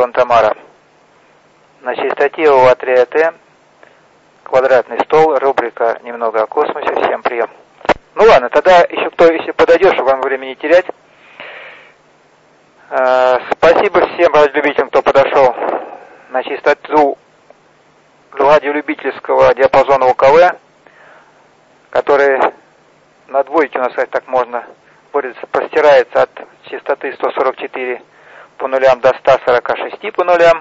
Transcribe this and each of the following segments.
Антон Тамара. На частоте ОА-3АТ, квадратный стол, рубрика «Немного о космосе». Всем прием. Ну ладно, тогда еще кто, если подойдет, чтобы вам времени не терять. Спасибо всем радиолюбителям, кто подошел на частоту радиолюбительского диапазона УКВ, который на двойке у нас, так можно выразиться, простирается от частоты 144 по нулям до 146 по нулям.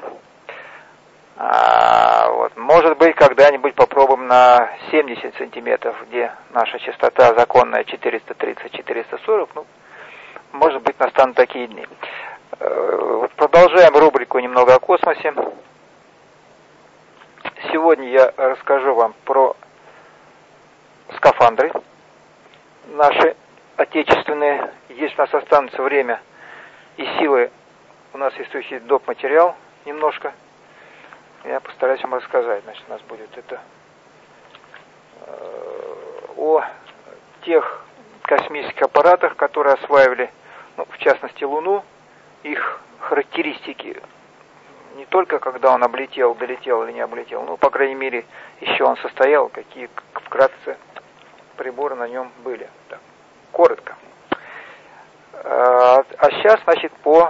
Вот. Может быть, когда-нибудь попробуем на 70 сантиметров, где наша частота законная 430-440. Ну, может быть, настанут такие дни. Продолжаем рубрику «Немного о космосе». Сегодня я расскажу вам про скафандры наши отечественные. Если у нас останется время и силы, у нас есть еще доп. Материал немножко. Я постараюсь вам рассказать. Значит, у нас будет это о тех космических аппаратах, которые осваивали, ну, в частности, Луну, их характеристики, не только когда он облетел, долетел или не облетел, но, по крайней мере, еще он состоял, какие вкратце приборы на нем были. Так, коротко. А сейчас, значит, по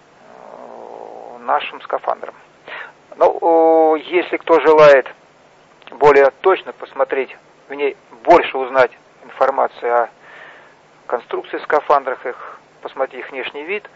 нашим скафандрам. Ну, если кто желает более точно посмотреть, в ней больше узнать информацию о конструкции скафандрах, их, посмотреть их внешний вид,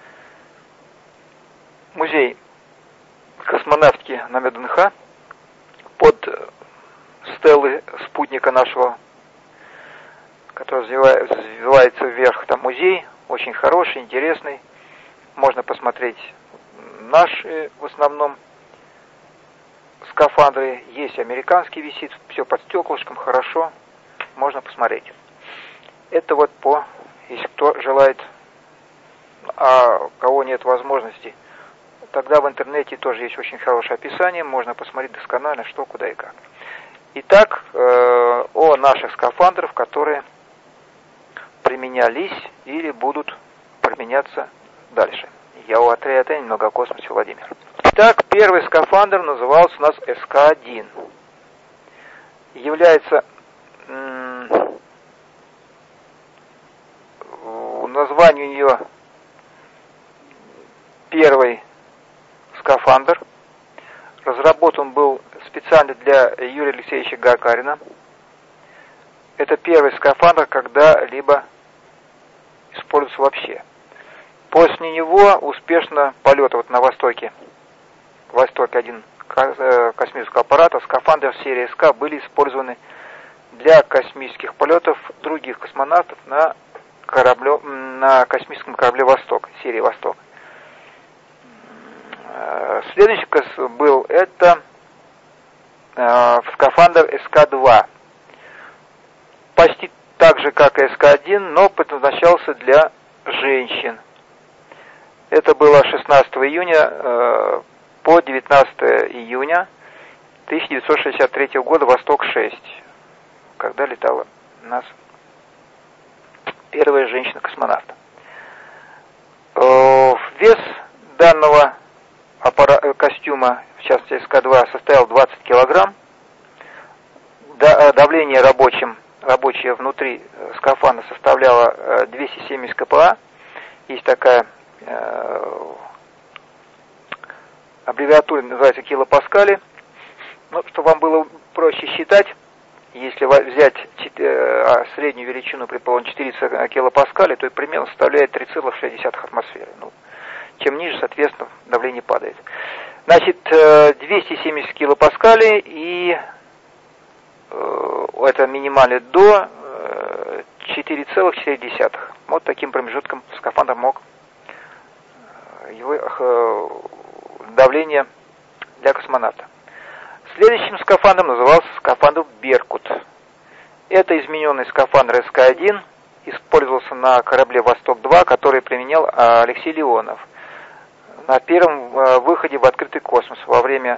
музей космонавтики на МДНХ под стеллы спутника нашего, который взвивается вверх, там музей, очень хороший, интересный. Можно посмотреть наши, в основном, скафандры. Есть американский висит, все под стеклышком, хорошо, можно посмотреть. Это вот по, если кто желает, а у кого нет возможности, тогда в интернете тоже есть очень хорошее описание, можно посмотреть досконально, что, куда и как. Итак, о наших скафандрах, которые применялись или будут применяться дальше. Я у ОА-3АТ, немного о космосе, Владимир. Итак, первый скафандр назывался у нас СК-1. Является название у нее первый скафандр. Разработан был специально для Юрия Алексеевича Гагарина. Это первый скафандр, когда-либо используется вообще. После него успешно полеты вот на Востоке, Восток-1 космического аппарата, скафандры серии СК были использованы для космических полетов других космонавтов на космическом корабле «Восток», серии «Восток». Следующий был это скафандр СК-2. Почти так же, как и СК-1, но предназначался для женщин. Это было 16 июня по 19 июня 1963 года, «Восток-6», когда летала у нас первая женщина-космонавт. Вес данного костюма, в частности СК-2, составил 20 килограмм. Давление рабочее внутри скафандра составляло 270 кпа. Есть такая аббревиатура, называется килопаскали. Ну, чтобы вам было проще считать, если взять среднюю величину, предположим, 400 килопаскалей, то это примерно составляет 3,6 атмосферы. Ну, чем ниже, соответственно, давление падает. Значит, 270 килопаскалей, и это минимально до 4,4. Вот таким промежутком скафандр мог его давление для космонавта. Следующим скафандром назывался скафандр «Беркут». Это измененный скафандр СК-1, использовался на корабле «Восток-2», который применял Алексей Леонов на первом выходе в открытый космос во время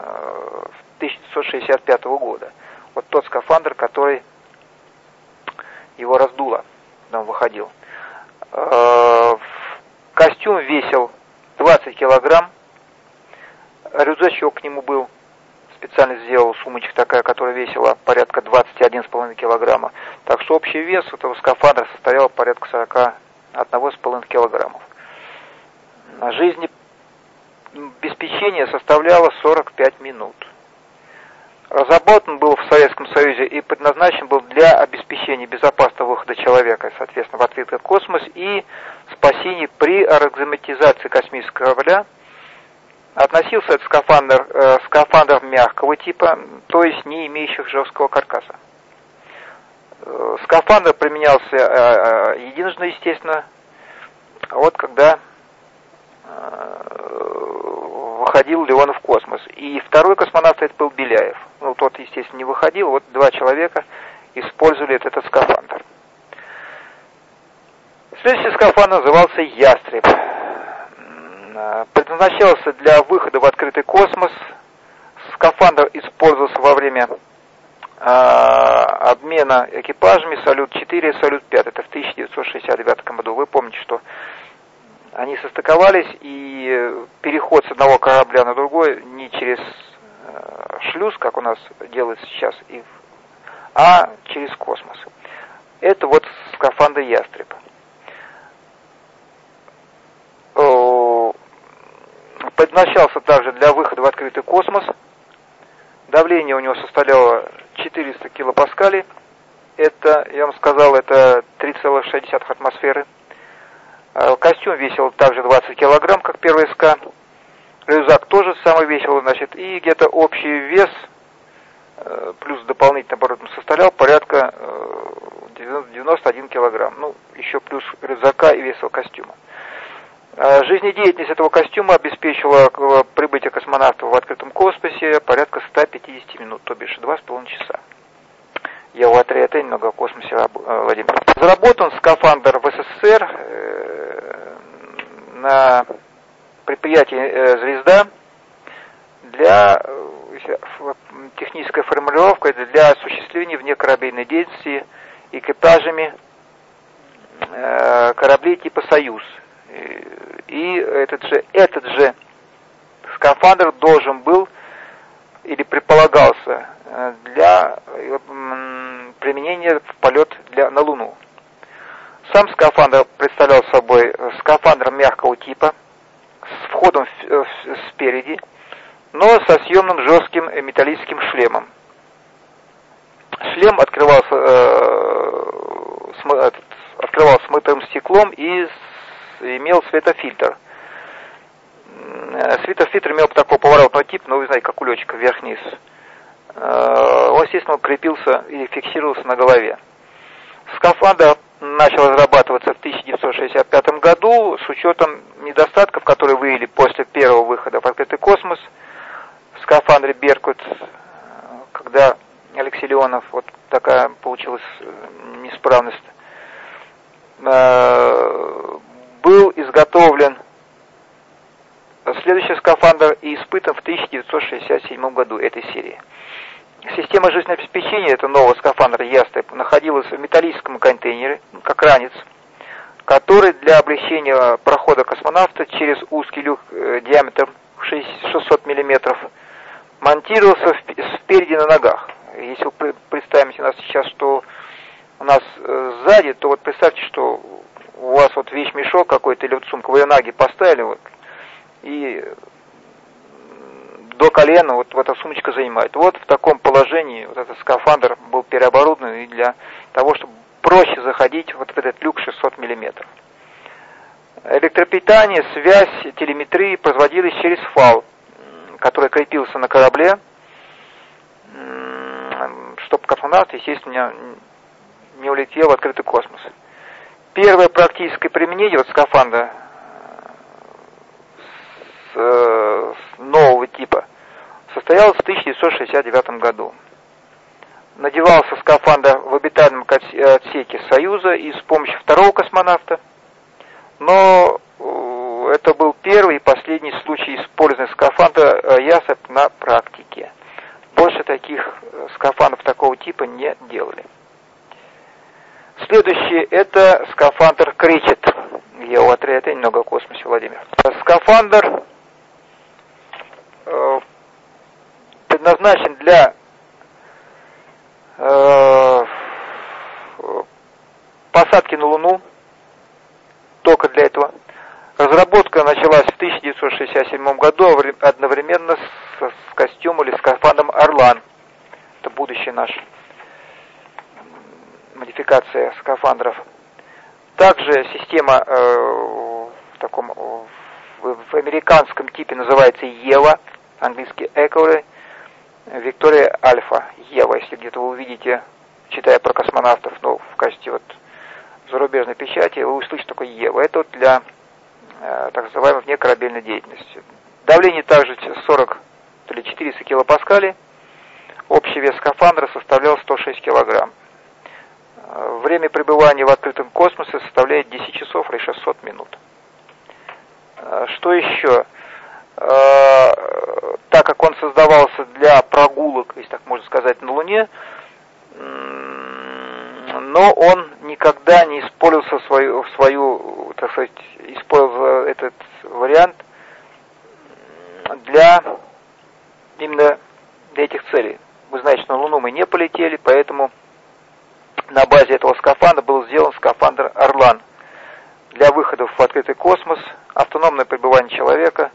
1965 года. Вот тот скафандр, который его раздуло, когда он выходил. Костюм весил 20 килограмм. Рюкзачок к нему был. Специально сделал сумочка такая, которая весила порядка 21,5 килограмма. Так что общий вес этого скафандра составлял порядка 41,5 килограммов. Жизнеобеспечение составляло 45 минут. Разработан был в Советском Союзе и предназначен был для обеспечения безопасного выхода человека, соответственно, в открытый космос и спасения при разгерметизации космического корабля. Относился этот скафандр мягкого типа, то есть не имеющих жесткого каркаса. Скафандр применялся единожды, естественно, вот когда выходил Леонов в космос. И второй космонавт это был Беляев. Ну, тот, естественно, не выходил. Вот 2 человека использовали этот скафандр. Следующий скафандр назывался «Ястреб». Предназначался для выхода в открытый космос. Скафандр использовался во время обмена экипажами Салют-4 и Салют-5. Это в 1969 году. Вы помните, что они состыковались, и переход с одного корабля на другой не через шлюз, как у нас делается сейчас, а через космос. Это вот скафандр «Ястреб». Предназначался также для выхода в открытый космос. Давление у него составляло 400 килопаскалей. Это, я вам сказал, это 3,6 атмосферы. Костюм весил также 20 килограмм, как первый СК. Рюкзак тоже самый весил, значит, и где-то общий вес, плюс дополнительно оборудование, составлял порядка 91 килограмм. Ну, еще плюс рюкзака и веса костюма. Жизнедеятельность этого костюма обеспечивала прибытие космонавтов в открытом космосе порядка 150 минут, то бишь 2,5 часа. Я в отряде немного о космосе, Владимир. Разработан скафандр в СССР на предприятии «Звезда» для технической формулировки для осуществления внекорабельной деятельности экипажами кораблей типа «Союз». И этот же скафандр должен был или предполагался для применения в полет на Луну. Сам скафандр представлял собой скафандр мягкого типа с входом спереди, но со съемным жестким металлическим шлемом. Шлем открывался смытым стеклом и имел светофильтр. Светофильтр имел такой поворотный тип, но вы знаете, как у летчика, вверх-вниз. Он, естественно, крепился или фиксировался на голове. Скафандр начал разрабатываться в 1965 году с учетом недостатков, которые выявили после первого выхода в открытый космос в скафандре «Беркут», когда Алексей Леонов, вот такая получилась неисправность, был изготовлен следующий скафандр и испытан в 1967 году этой серии. Система жизнеобеспечения этого нового скафандра «Ястреб» находилась в металлическом контейнере, как ранец, который для облегчения прохода космонавта через узкий люк диаметром 600 мм монтировался спереди на ногах. Если вы представите нас сейчас, что у нас сзади, то вот представьте, что у вас вот вещмешок какой-то или вот сумка, вы ее ноги поставили, вот, и до колена вот эта сумочка занимает. Вот в таком положении вот этот скафандр был переоборудован и для того, чтобы проще заходить вот в этот люк 600 мм. Электропитание, связь, телеметрия производились через фал, который крепился на корабле, чтобы космонавт, естественно, не улетел в открытый космос. Первое практическое применение вот скафандра нового типа состоялось в 1969 году. Надевался скафандр в обитаемом отсеке «Союза» и с помощью второго космонавта, но это был первый и последний случай использования скафандра «Ястреб» на практике. Больше таких скафандров такого типа не делали. Следующий это скафандр «Кречет». Я у отряда немного о космосе, Владимир. Скафандр предназначен для посадки на Луну, только для этого. Разработка началась в 1967 году одновременно с костюмом или скафандром «Орлан». Это будущее наше. Модификация скафандров. Также система в американском типе называется Ева, английский Эколе, Виктория Альфа, Ева. Если где-то вы увидите, читая про космонавтов, но в качестве вот зарубежной печати, вы услышите такое Ева. Это вот для так называемой внекорабельной деятельности. Давление также 40 или 400 килопаскалей. Общий вес скафандра составлял 106 килограмм. Время пребывания в открытом космосе составляет 10 часов и 600 минут. Что еще? Так как он создавался для прогулок, если так можно сказать, на Луне, но он никогда не использовался так сказать, использовал этот вариант именно для этих целей. Вы знаете, что на Луну мы не полетели, поэтому на базе этого скафандра был сделан скафандр «Орлан» для выходов в открытый космос, автономное пребывание человека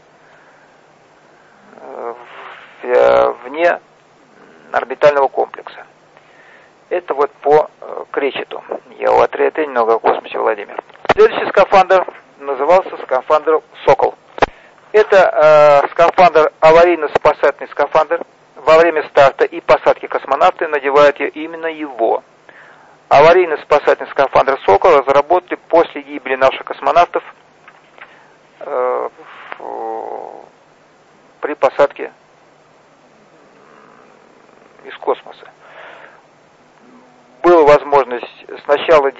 вне орбитального комплекса. Это вот по Кречету. Я у отряда немного о космосе, Владимир. Следующий скафандр назывался скафандр «Сокол». Это скафандр, аварийно-спасательный скафандр. Во время старта и посадки космонавты надевают именно его. Аварийно-спасательный скафандр «Сокол» разработали после гибели наших космонавтов при посадке из космоса. Была возможность, сначала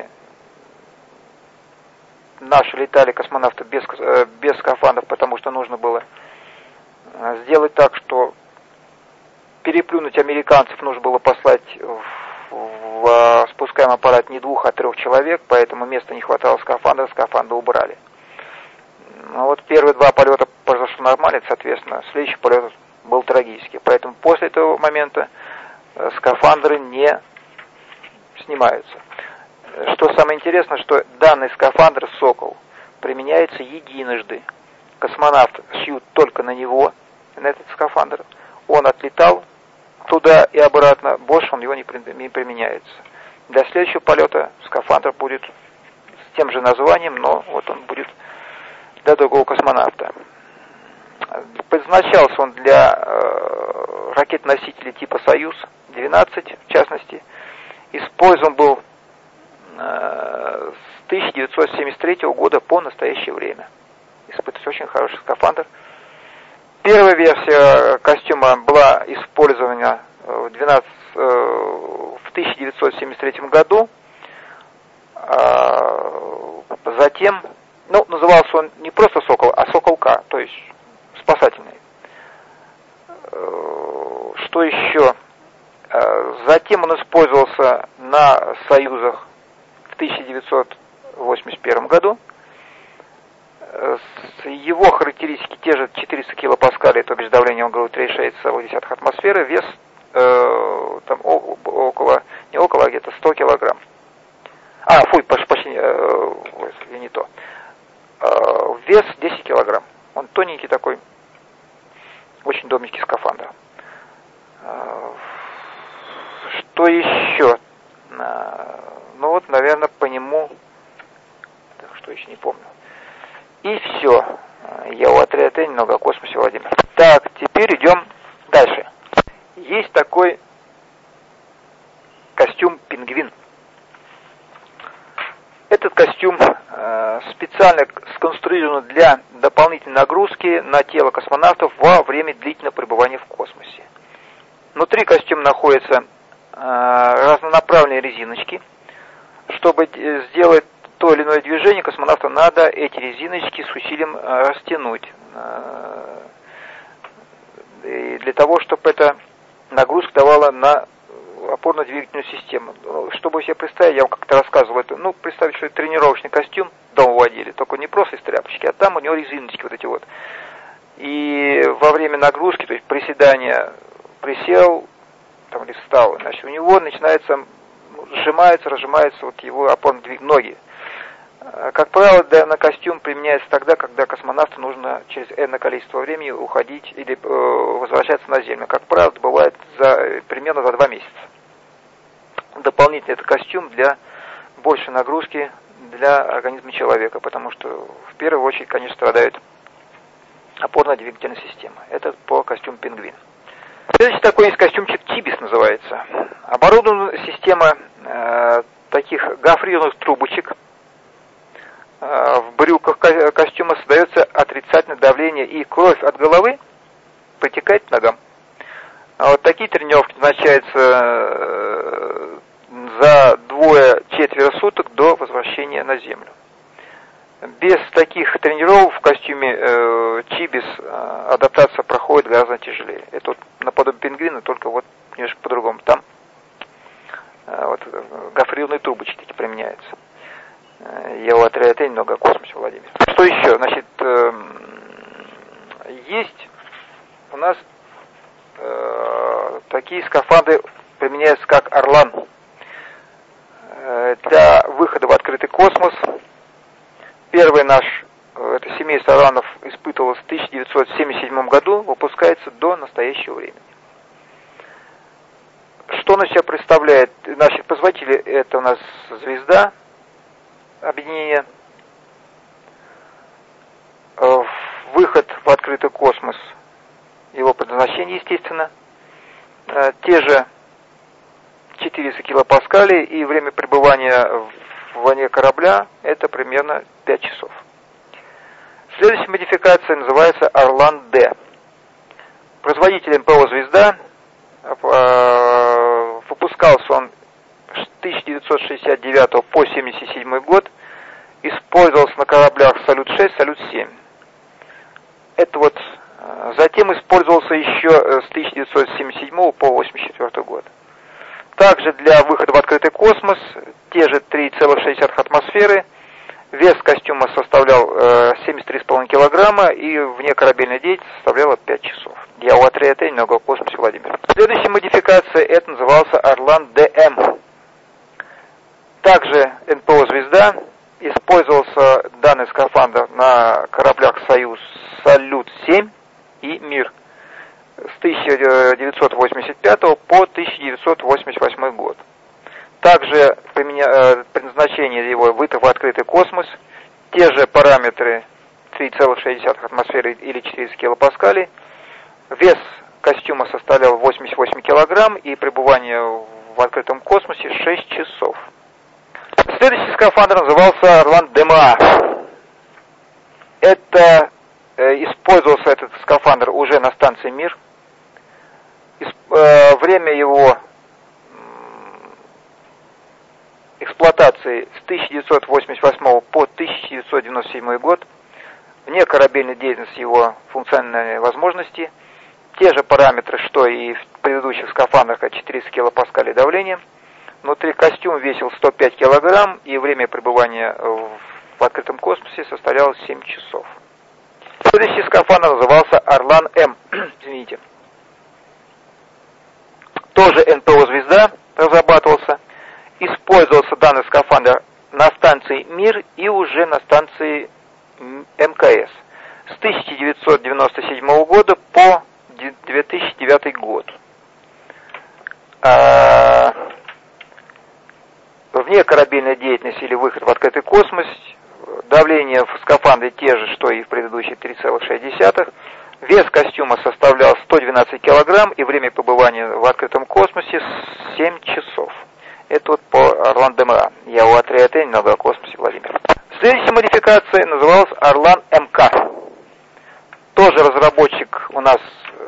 наши летали космонавты без скафандров, потому что нужно было сделать так, что переплюнуть американцев нужно было послать в спускаемый аппарат не 2, а 3 человек, поэтому места не хватало скафандра убрали. Но вот первые 2 полета произошло нормально, соответственно, следующий полет был трагический. Поэтому после этого момента скафандры не снимаются. Что самое интересное, что данный скафандр «Сокол» применяется единожды. Космонавт шьют только на него, на этот скафандр. Он отлетал туда и обратно, больше он его не применяется. Для следующего полета скафандр будет с тем же названием, но вот он будет для другого космонавта. Предназначался он для ракет-носителей типа «Союз-12», в частности. Использован был с 1973 года по настоящее время. Испытывается очень хороший скафандр. Первая версия костюма была использована в 1973 году. Затем, назывался он не просто «Сокол», а «Сокол-К», то есть спасательный. Что еще? Затем он использовался на «Союзах» в 1981 году. Его характеристики те же 400 килопаскалей, то бишь давление, он говорит, 3,6 атмосферы, вес там где-то 100 килограмм. Почти, не то. Вес 10 килограмм. Он тоненький такой, очень удобненький скафандр. Что еще? Наверное, по нему... Что еще не помню. И все. Я у отряда немного о космосе, Владимир. Так, теперь идем дальше. Есть такой костюм «Пингвин». Этот костюм специально сконструирован для дополнительной нагрузки на тело космонавтов во время длительного пребывания в космосе. Внутри костюма находятся разнонаправленные резиночки. Чтобы сделать то или иное движение, космонавту надо эти резиночки с усилием растянуть. И для того, чтобы эта нагрузка давала на опорно-двигательную систему. Чтобы вы себе представить, я вам как-то рассказывал это, представить, что это тренировочный костюм дома водили, только не просто из тряпочки, а там у него резиночки вот эти вот. И во время нагрузки, то есть приседания присел там, или встал, значит, у него начинается, разжимаются вот его опорные ноги. Как правило, на костюм применяется тогда, когда космонавту нужно через энное количество времени уходить или возвращаться на Землю. Как правило, это бывает примерно за 2 месяца. Дополнительно это костюм для большей нагрузки для организма человека, потому что в первую очередь, конечно, страдает опорно-двигательная система. Это по костюму пингвин. Следующий такой есть костюмчик Тибис называется. Оборудована система таких гофрированных трубочек. В брюках костюма создается отрицательное давление, и кровь от головы протекает к ногам. А вот такие тренировки назначаются за 2-4 суток до возвращения на Землю. Без таких тренировок в костюме Тибис адаптация проходит гораздо тяжелее. Это вот наподобие пингвина, только вот немножко по-другому. Там вот гофрированные трубочки такие применяются. Я у отряда немного о космосе, Владимир. Что еще? Значит, есть у нас такие скафандры применяются, как Орлан. Для выхода в открытый космос. Первый наш, это семейство Орланов, испытывалось в 1977 году, выпускается до настоящего времени. Что он из себя представляет? Наши позволители, это у нас звезда, объединение, выход в открытый космос, его предназначение, естественно, те же 400 килопаскалей, и время пребывания вне корабля это примерно 5 часов. Следующая модификация называется Орлан-Д. Производитель МПО «Звезда», выпускался он с 1969 по 1977 год, использовался на кораблях «Салют-6», «Салют-7». Это вот затем использовался еще с 1977 по 1984 год. Также для выхода в открытый космос те же 3,6 атмосферы, вес костюма составлял 73,5 килограмма и вне корабельной деятельности составляла 5 часов. Я у отряда немного о космосе, Владимир. Следующая модификация, это назывался Орлан-ДМ. Также НПО «Звезда», использовался данный скафандр на кораблях «Союз», «Салют-7» и «Мир» с 1985 по 1988 год. Также предназначение его выход в открытый космос, те же параметры 3,6 атмосферы или 400 килопаскалей, вес костюма составлял 88 килограмм и пребывание в открытом космосе 6 часов. Следующий скафандр назывался Орлан-ДМА. Это использовался этот скафандр уже на станции «Мир». Время его эксплуатации с 1988 по 1997 год, вне корабельной деятельности его функциональные возможности, те же параметры, что и в предыдущих скафандрах, 400 килопаскалей давления. Внутри костюм весил 105 килограмм, и время пребывания в открытом космосе составляло 7 часов. Следующий скафандр назывался Орлан-М. Извините. Тоже НПО «Звезда» разрабатывался. Использовался данный скафандр на станции «Мир» и уже на станции МКС с 1997 года по 2009 год. Вне корабельной деятельности или выход в открытый космос, давление в скафандре те же, что и в предыдущей 3,6. Вес костюма составлял 112 килограмм и время пребывания в открытом космосе 7 часов. Это вот по Орлан-ДМА. Я у отряда немного о космосе, Владимир. Следующая модификация называлась Орлан-МК. Тоже разработчик у нас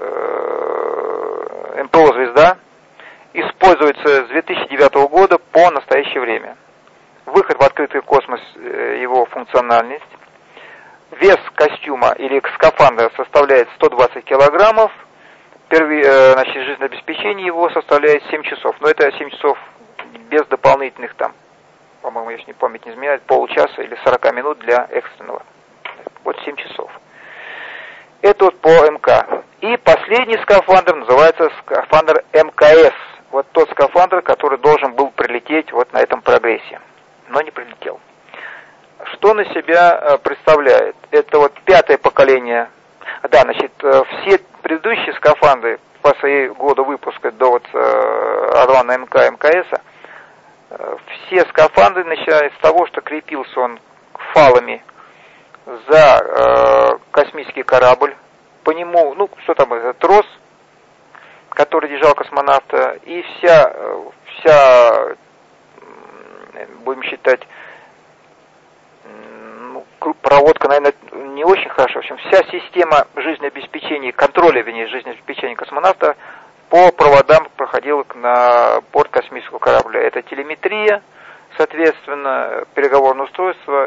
МПО «Звезда». Используется с 2009 года по настоящее время. Выход в открытый космос, его функциональность. Вес костюма или скафандра составляет 120 килограммов. Жизнеобеспечение его составляет 7 часов. Но это 7 часов без дополнительных там, по-моему, если память не изменяет, полчаса или 40 минут для экстренного. Вот 7 часов. Это вот по МК. И последний скафандр называется скафандр МКС. Вот тот скафандр, который должен был прилететь вот на этом прогрессе, но не прилетел. Что на себя представляет? Это вот 5-е поколение. Да, значит, все предыдущие скафандры по своей году выпуска до вот Орлана МК, МКС, все скафандры начинались с того, что крепился он фалами за космический корабль. По нему, ну, что там, это трос, который держал космонавта, и вся, будем считать, проводка, наверное, не очень хорошо. В общем, вся система жизнеобеспечения, контроля, вернее, жизнеобеспечения космонавта по проводам проходила на борт космического корабля. Это телеметрия, соответственно, переговорное устройство,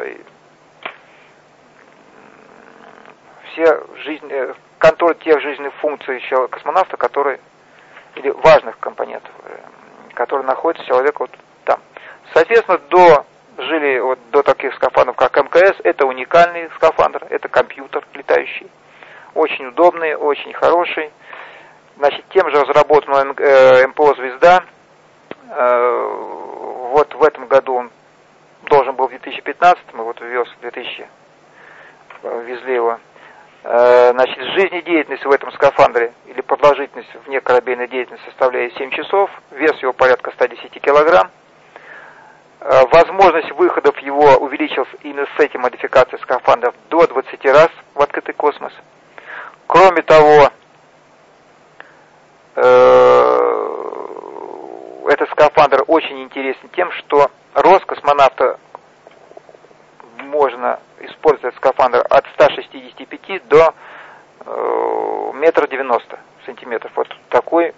контроль тех жизненных функций космонавта, или важных компонентов, которые находятся у человека вот там. Соответственно, жили вот до таких скафандров, как МКС, это уникальный скафандр, это компьютер летающий, очень удобный, очень хороший. Значит, тем же разработан МПО «Звезда». Вот в этом году он должен был в 2015, мы вот ввез в 2000, везли его. Значит, жизнедеятельность в этом скафандре, или продолжительность вне корабельной деятельности составляет 7 часов, вес его порядка 110 килограмм. Возможность выходов его увеличилась именно с этой модификацией скафандров до 20 раз в открытый космос. Кроме того, этот скафандр очень интересен тем, что рост космонавта можно использовать скафандр от 165 до 1,90 сантиметров. Вот такой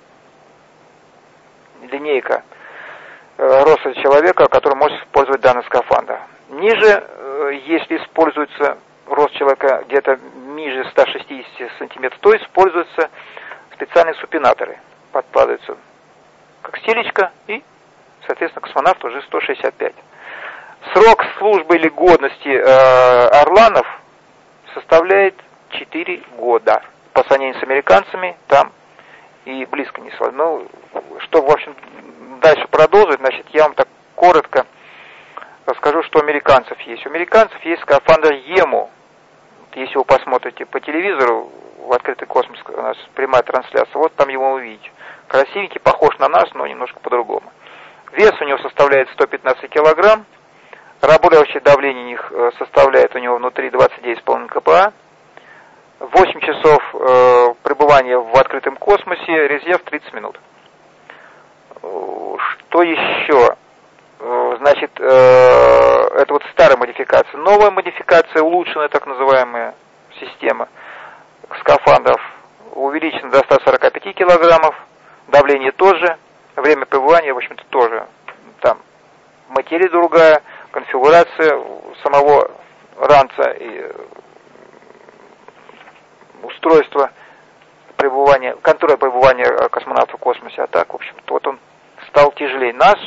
линейка роста человека, который может использовать данный скафандр. Ниже, если используется рост человека где-то ниже 160 сантиметров, то используются специальные супинаторы. Подкладываются как стелечка, и, соответственно, космонавт уже 165. Срок службы или годности Орланов составляет 4 года. По сравнению с американцами, там и близко не сводно. Ну, что, в общем, дальше продолжить, значит, я вам так коротко расскажу, что у американцев есть. У американцев есть скафандр ЕМУ. Если вы посмотрите по телевизору, в открытый космос у нас прямая трансляция, вот там его увидите. Красивенький, похож на нас, но немножко по-другому. Вес у него составляет 115 килограмм. Рабочее давление у них составляет у него внутри 29,5 КПА. 8 часов пребывания в открытом космосе, резерв 30 минут. Что еще? Значит, это вот старая модификация. Новая модификация, улучшенная так называемая система скафандров, увеличена до 145 килограммов. Давление тоже, время пребывания, в общем-то, тоже. Там материя другая, конфигурация самого ранца и устройство пребывания, контроля пребывания космонавта в космосе. А так, в общем-то, вот он стал тяжелее. Наш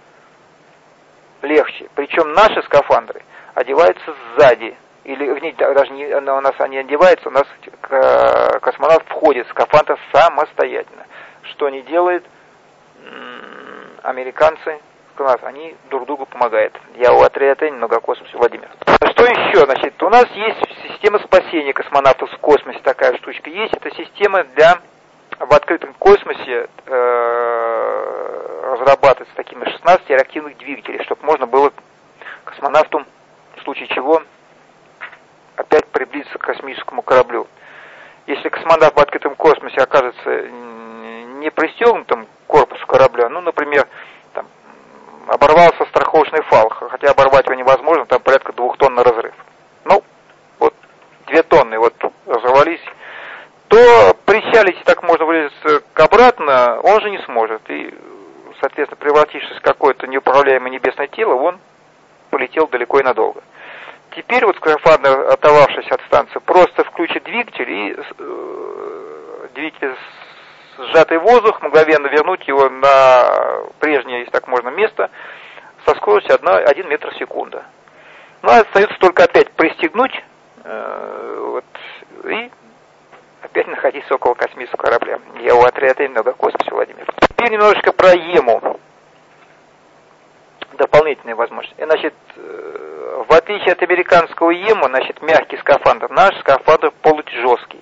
легче. Причем наши скафандры одеваются сзади. Или даже не, у нас они одеваются, у нас космонавт входит в скафандр самостоятельно. Что не делает американцы, они друг другу помогают. Я у отряда многокосмосе Владимир. Что еще? Значит, у нас есть система спасения космонавтов в космосе, такая штучка есть. Это система в открытом космосе разрабатывается такими 16 реактивных двигателей, чтобы можно было космонавту, в случае чего, опять приблизиться к космическому кораблю. Если космонавт в открытом космосе окажется не пристегнутым к корпусу корабля, ну, например, там, оборвался страховочный фал, хотя оборвать его невозможно, там порядка 2 тонн на разрыв. Ну, вот 2 тонны вот разорвались, то причалить, так можно выразиться, обратно, он же не сможет. И, соответственно, превратившись в какое-то неуправляемое небесное тело, он полетел далеко и надолго. Теперь вот скафандр, оторвавшись от станции, просто включит двигатель, и двигатель сжатый воздух, мгновенно вернуть его на прежнее, если так можно, место со скоростью 1 метр в секунду. Ну, остается только опять пристегнуть, и опять находиться около космического корабля. Я у отряда много космоса, Владимир. Теперь немножечко про ему. Дополнительные возможности. Значит, в отличие от американского ему, значит, мягкий скафандр, наш скафандр полутяжелый.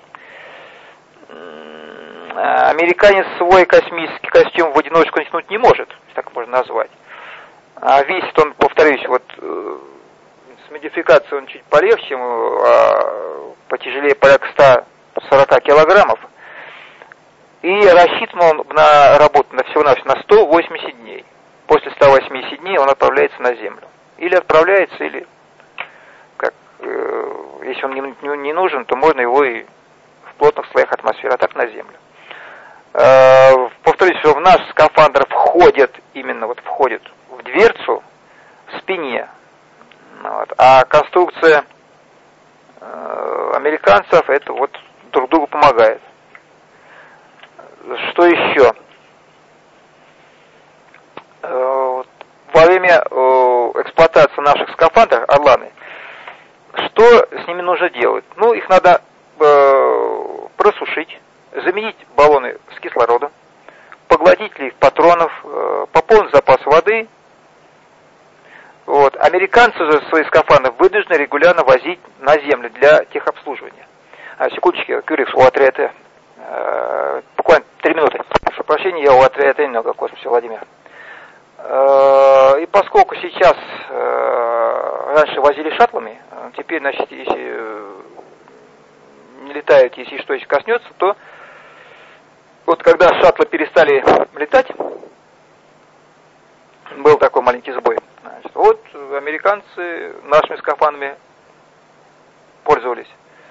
Американец свой космический костюм в одиночку натянуть не может, так можно назвать. А весит он, повторюсь, вот с модификацией он чуть полегче, потяжелее порядка 140 килограммов. И рассчитан он на работу всего-навсего на 180 дней. После 180 дней он отправляется на Землю. Или отправляется, или как, если он не нужен, то можно его и в плотных слоях атмосферы, а так на Землю. Повторюсь, что в наш скафандр входит в дверцу в спине. Вот. А конструкция американцев это вот друг другу помогает. Что еще? Во время эксплуатации наших скафандров «Орланы», что с ними нужно делать? Ну, их надо просушить, заменить баллоны с кислородом, погладить лифт патронов, пополнить запас воды. Вот. Американцы же свои скафандры вынуждены регулярно возить на Землю для техобслуживания. Секундочки, Кюрикс, у отряда буквально 3 минуты. Прошу прощения, я у отряда немного космоса, Владимир. И поскольку сейчас раньше возили шаттлами, теперь, значит, если не летают, если что-то коснется, то вот когда шаттлы перестали летать, был такой маленький сбой. Значит, вот американцы нашими скафандрами пользовались.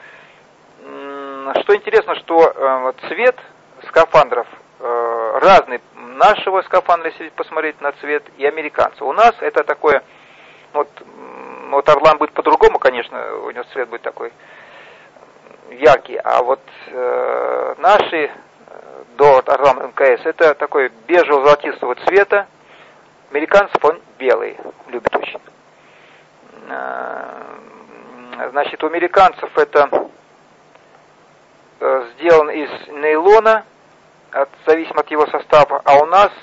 Что интересно, что цвет скафандров разный нашего скафандра, если посмотреть на цвет, и американцев. У нас это такое, вот Орлан будет по-другому, конечно, у него цвет будет такой яркий, а вот наши до Орлан МКС это такой бежево-золотистого цвета, американцев он белый, любит очень. Значит, у американцев это сделан из нейлона, зависимо от его состава, а у нас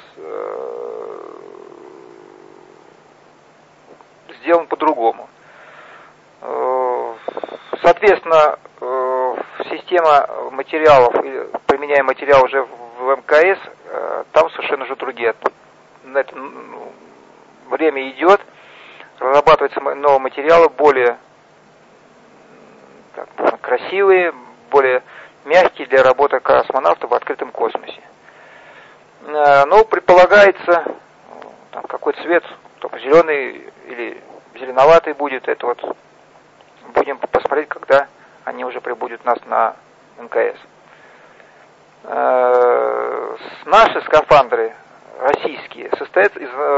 сделан по-другому. Соответственно, система материалов, применяемый материал уже в МКС, там совершенно уже другие. Это время идет, разрабатываются новые материалы, более красивые, более мягкие для работы космонавтов в открытом космосе. Но предполагается, там, какой цвет, только зеленый или зеленоватый будет, это вот будем посмотреть, когда они уже прибудут нас на МКС. Наши скафандры российские состоят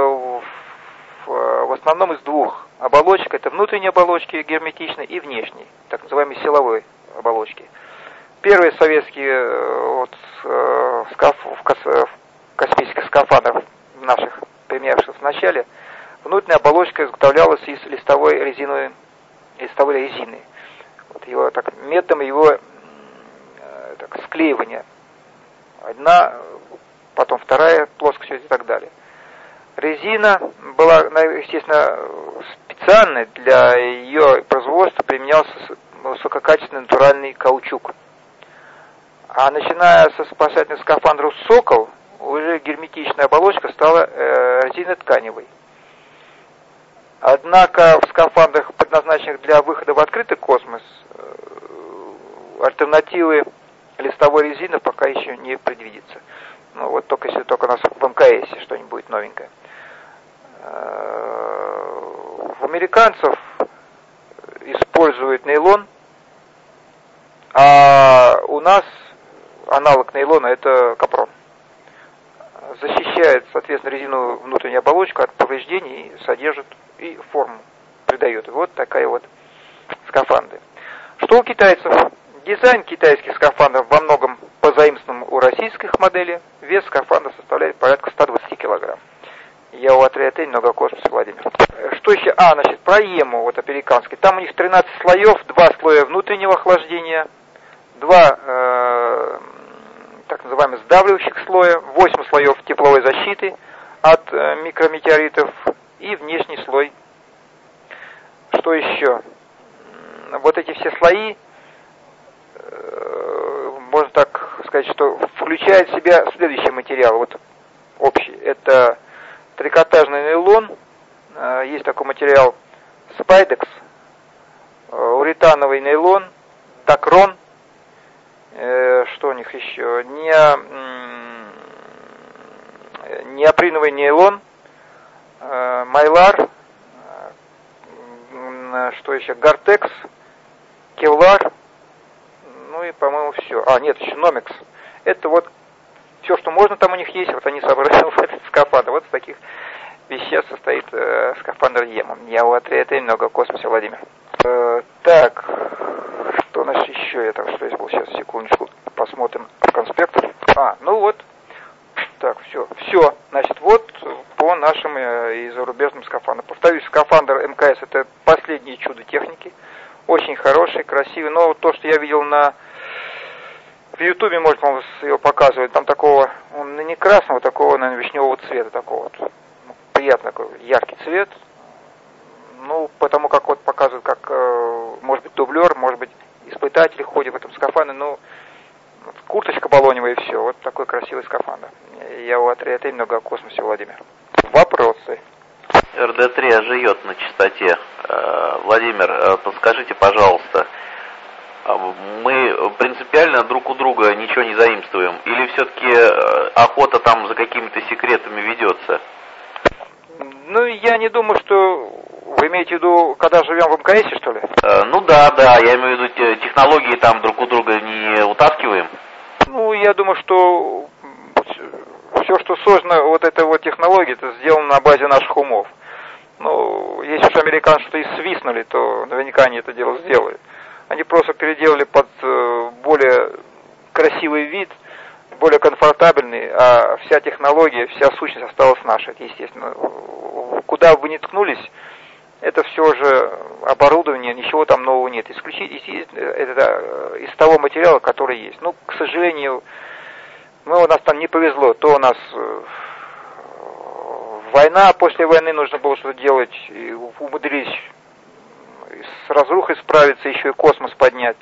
в основном из двух оболочек. Это внутренние оболочки герметичной и внешней, так называемой силовой оболочки. Первые советские космических скафандров наших, применявшихся в начале, внутренняя оболочка изготовлялась из листовой резины. Вот его так, методом его склеивания. Одна, потом вторая плоскость и так далее. Резина была, естественно, специальной, для ее производства применялся высококачественный натуральный каучук. А начиная со спасательных скафандров «Сокол», уже герметичная оболочка стала резинотканевой. Однако в скафандрах, предназначенных для выхода в открытый космос, альтернативы листовой резины пока еще не предвидится. Ну вот только если только у нас в МКС что-нибудь будет новенькое. У американцев используют нейлон, а у нас аналог нейлона это капрон. Защищает, соответственно, резиновую внутреннюю оболочку от повреждений, содержит и форму придает. Вот такая вот скафандры. Что у китайцев? Дизайн китайских скафандров во многом позаимствован у российских моделей. Вес скафандра составляет порядка 120 килограмм. Я у отряда много космоса, Владимир. Что еще? Значит, про ему, вот американский. Там у них 13 слоев, 2 слоя внутреннего охлаждения, 2 так называемых сдавливающих слоя, 8 слоев тепловой защиты от микрометеоритов и внешний слой. Что еще? Вот эти все слои, можно так сказать, что включает в себя следующий материал, вот общий. Это трикотажный нейлон, есть такой материал спайдекс, уретановый нейлон, такрон, что у них еще, неопреновый нейлон, майлар, что еще, гортекс, кевлар, ну и, по-моему, все. Нет, еще номекс. Это вот все, что можно там у них есть, вот они собрали в этот скафандр. Вот из таких веществ состоит скафандр ЕМО. Я вот это немного в космосе, Владимир. Так, что у нас еще? Я там что здесь был? Сейчас, секундочку, посмотрим в конспект. Ну вот. Так, все. Значит, вот по нашим и зарубежным скафандрам. Повторюсь, скафандр МКС — это последнее чудо техники. Очень хороший, красивый. Но то, что я видел в Ютубе, может, по-моему, его показывают, там такого, он не красного, такого, наверное, вишневого цвета, такого вот. Приятный такой, яркий цвет. Ну, потому как вот показывают, как, может быть, дублер, может быть, испытатели ходят в этом скафандре, ну, курточка баллоневая и все. Вот такой красивый скафандр. Я у отряда много о космосе, Владимир. Вопросы? РД-3 оживет на частоте. Владимир, подскажите, пожалуйста, мы принципиально друг у друга ничего не заимствуем? Или все-таки охота там за какими-то секретами ведется? Ну, я не думаю, что... Вы имеете в виду, когда живем в МКСе, что ли? Ну да, я имею в виду, технологии там друг у друга не утаскиваем. Ну, я думаю, что все, что создано, вот эта вот технология, это сделано на базе наших умов. Ну, если уж американцы что-то и свистнули, то наверняка они это дело сделали. Они просто переделали под более красивый вид, более комфортабельный, а вся технология, вся сущность осталась наша, это естественно. Куда бы вы ни ткнулись, это все же оборудование, ничего там нового нет. Это из того материала, который есть. Ну, к сожалению, у нас там не повезло. То у нас война, после войны нужно было что-то делать, и умудрились с разрухой справиться, еще и космос поднять.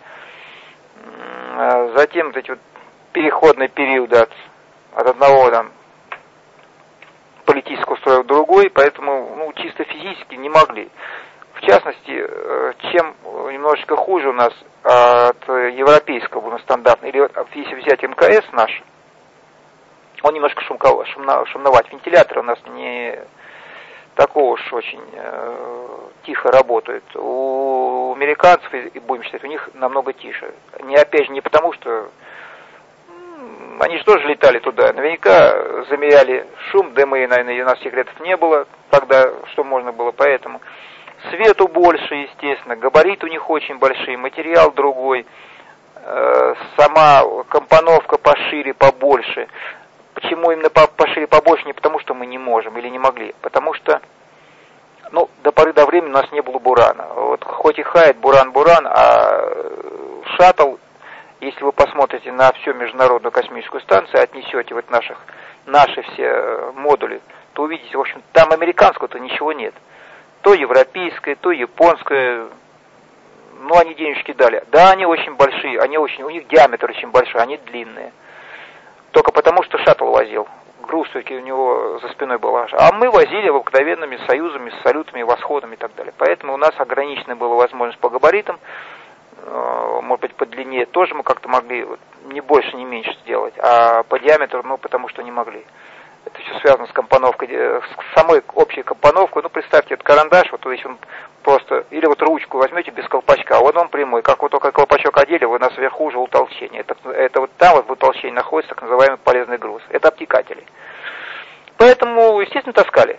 Затем вот эти вот переходные периоды от одного там политического строя в другой, поэтому чисто физически не могли. В частности, чем немножечко хуже у нас от европейского стандарта, или если взять МКС наш, он немножко шумноват. Вентиляторы у нас не такого уж очень тихо работают. У американцев, и будем считать, у них намного тише. Опять же, не потому, что они же тоже летали туда. Наверняка замеряли шум, дымы, наверное, у нас секретов не было тогда, что можно было, поэтому свету больше, естественно, габариты у них очень большие, материал другой, сама компоновка пошире, побольше. Почему именно пошире, побольше? Не потому, что мы не можем или не могли, потому что, до поры до времени у нас не было бурана. Вот хоть и хает буран, а шаттл, если вы посмотрите на всю Международную космическую станцию, отнесете вот наши все модули, то увидите, в общем, там американского-то ничего нет. То европейское, то японское, они денежки дали. Да, они очень большие, у них диаметр очень большой, они длинные. Только потому, что шаттл возил. Груз все-таки у него за спиной был. А мы возили обыкновенными союзами, с салютами, восходами и так далее. Поэтому у нас ограниченная была возможность по габаритам. Может быть, по длине тоже мы как-то могли не больше, не меньше сделать. А по диаметру, потому что не могли. Это все связано с компоновкой, с самой общей компоновкой. Представьте, это карандаш, если он просто, или ручку возьмете без колпачка, он прямой. Как вы только колпачок одели, у нас вверху уже утолщение. Это там в утолщении находится так называемый полезный груз. Это обтекатели. Поэтому, естественно, таскали.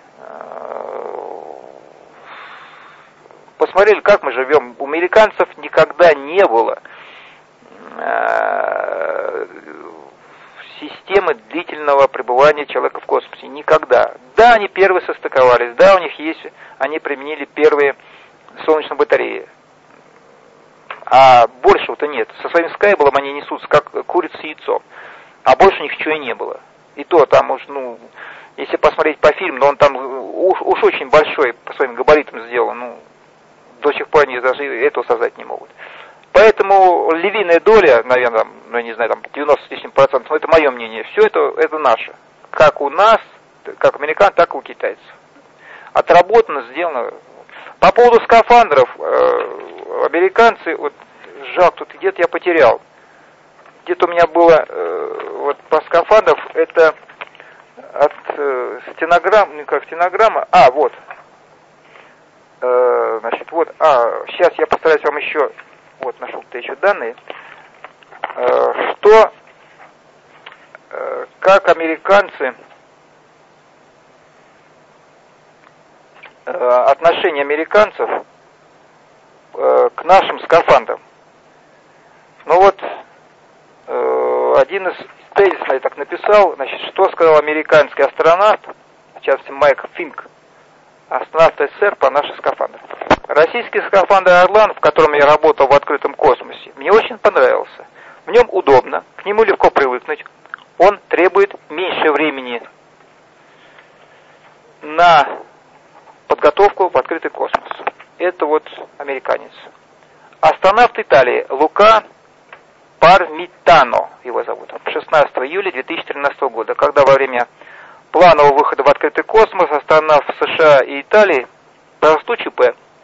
Посмотрели, как мы живем. У американцев никогда не было системы длительного пребывания человека в космосе. Никогда. Да, они первые состыковались, да, у них есть, они применили первые солнечные батареи. а большего-то нет. Со своим скайблом они несутся, как курица с яйцом, а больше у них ничего и не было. И то там уж, если посмотреть по фильму, но он там уж очень большой, по своим габаритам сделан, до сих пор они даже этого создать не могут. Поэтому львиная доля, наверное, я не знаю, 90 с лишним процентов, но это мое мнение, все это наше. Как у нас, как у американ, так и у китайцев. Отработано, сделано. По поводу скафандров, американцы, жалко, тут где-то я потерял. Где-то у меня было, по скафандров, это от стенограмма, сейчас я постараюсь вам еще, нашел-то еще данные, как американцы, отношение американцев к нашим скафандрам. Один из тезисов я так написал, что сказал американский астронавт, в частности Майк Финк, астронавт СССР, по нашим скафандрам. Российский скафандр «Орлан», в котором я работал в открытом космосе, мне очень понравился. В нем удобно, к нему легко привыкнуть. Он требует меньше времени на подготовку в открытый космос. Это американец. Астронавт Италии Лука Пармитано, его зовут, 16 июля 2013 года, когда во время планового выхода в открытый космос астронавт США и Италии произошло ЧП.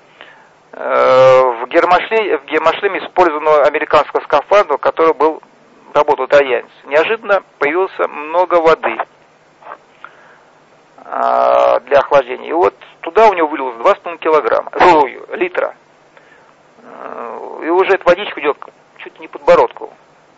В гермошлеме использованного американского скафандра, который работал итальянец, неожиданно появилось много воды для охлаждения. И туда у него вылилось 2,5 литра. И уже эта водичка идет чуть не подбородку.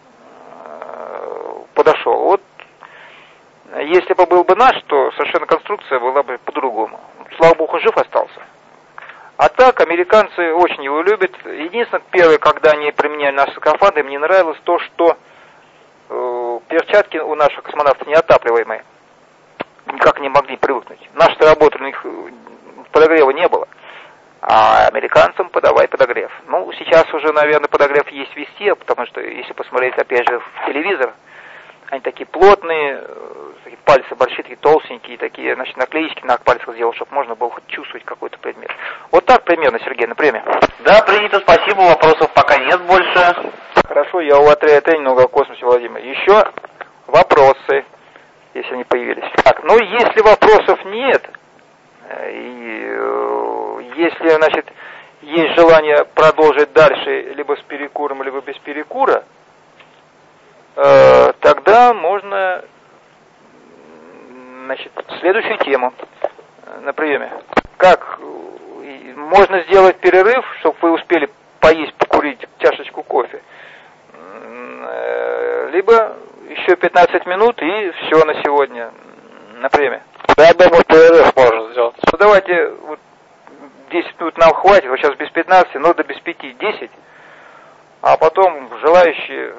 Подошел. Если бы был бы наш, то совершенно конструкция была бы по-другому. Слава богу, жив остался. А так, американцы очень его любят. Единственное, первое, когда они применяли наши скафандры, мне нравилось то, что перчатки у наших космонавтов неотапливаемые. Никак не могли привыкнуть. Наши работали, у них подогрева не было. А американцам подавай подогрев. Сейчас уже, наверное, подогрев есть везде, потому что, если посмотреть, опять же, в телевизор, они такие плотные, такие пальцы большие, такие толстенькие, такие, наклеечки на пальцах сделал, чтобы можно было хоть чувствовать какой-то предмет. Так примерно, Сергей, на время. Да, принято, спасибо, вопросов пока нет больше. Хорошо, я у отряда тренинга в космосе, Владимир. Еще вопросы, если они появились. Так, если вопросов нет, если, есть желание продолжить дальше, либо с перекуром, либо без перекура, тогда можно, следующую тему на приеме. Как можно сделать перерыв, чтобы вы успели поесть, покурить чашечку кофе, либо еще 15 минут и все на сегодня на приеме. Я думаю, перерыв можно сделать. Давайте 10 минут нам хватит, сейчас без 15, но до без 5, 10, а потом желающие,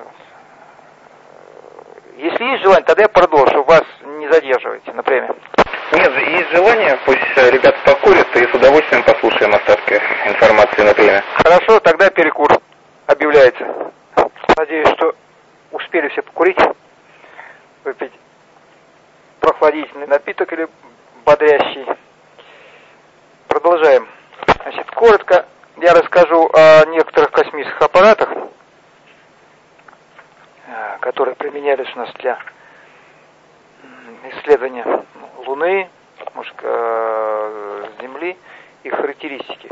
если есть желание, тогда я продолжу, вас не задерживайте на время. Нет, есть желание, пусть ребята покурят и с удовольствием послушаем остатки информации на время. Хорошо, тогда перекур объявляется. Надеюсь, что успели все покурить, выпить прохладительный напиток или бодрящий. Продолжаем. Коротко я расскажу о некоторых космических аппаратах, которые применялись у нас для исследования Луны, Земли, их характеристики.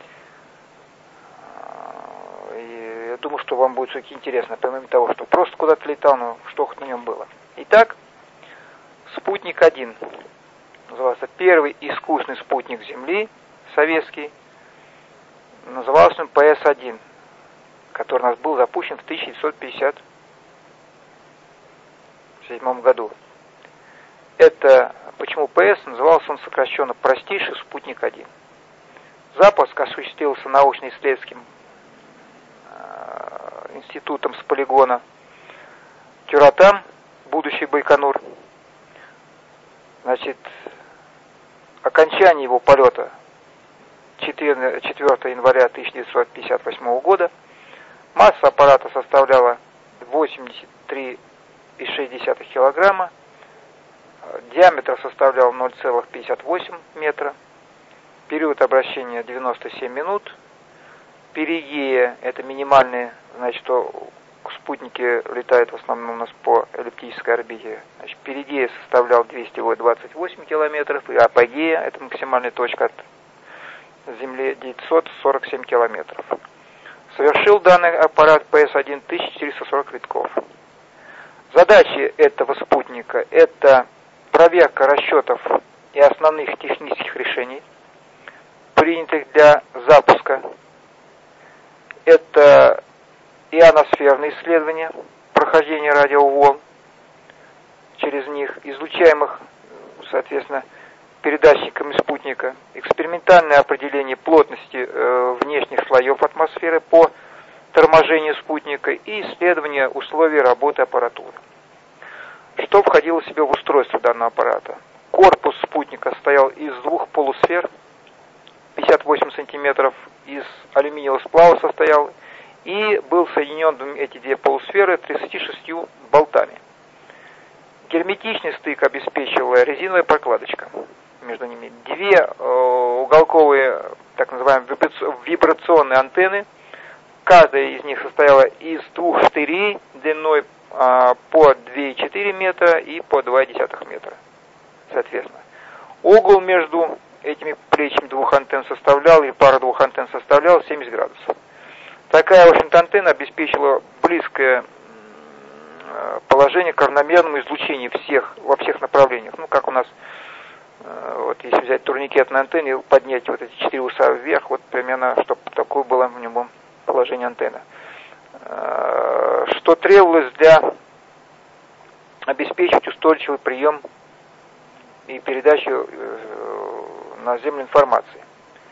И я думаю, что вам будет все-таки интересно, помимо того, что просто куда-то летал, но что хоть на нем было. Итак, спутник-1 назывался первый искусственный спутник Земли, советский. Назывался он ПС-1, который у нас был запущен в 1957 году. Это почему ПС, назывался он сокращенно простейший спутник-1. Запуск осуществился научно-исследовательским институтом с полигона Тюратам, будущий Байконур. Окончание его полета 4 января 1958 года Масса аппарата составляла 83,6 килограмма, диаметр составлял 0,58 метра, период обращения 97 минут, перигея, это минимальные, значит, что спутники летают в основном у нас по эллиптической орбите, значит, перигея составлял 228 километров, и апогея, это максимальная точка от Земли, 947 километров. Совершил данный аппарат PS-1 1440 витков. Задачи этого спутника – это проверка расчетов и основных технических решений, принятых для запуска. Это ионосферные исследования, прохождение радиоволн через них, излучаемых, соответственно, передатчиками спутника, экспериментальное определение плотности внешних слоев атмосферы по торможению спутника и исследование условий работы аппаратуры. Что входило в себя в устройство данного аппарата? Корпус спутника состоял из двух полусфер, 58 сантиметров из алюминиевого сплава состоял, и был соединен эти две полусферы 36 болтами. Герметичный стык обеспечивала резиновая прокладочка между ними. Две уголковые, так называемые, вибрационные антенны. Каждая из них состояла из двух штырей длиной по 2,4 метра и по 2,1 метра, соответственно. Угол между этими плечами двух антенн составлял, и пара двух антенн составляла 70 градусов. Такая, в общем-то, антенна обеспечила близкое положение к равномерному излучению во всех направлениях. Ну, как у нас, вот если взять турникет на антенне, поднять вот эти 4 уса вверх, вот примерно, чтобы такое было в нем положение антенны. Что требовалось для обеспечить устойчивый прием и передачу наземной информации.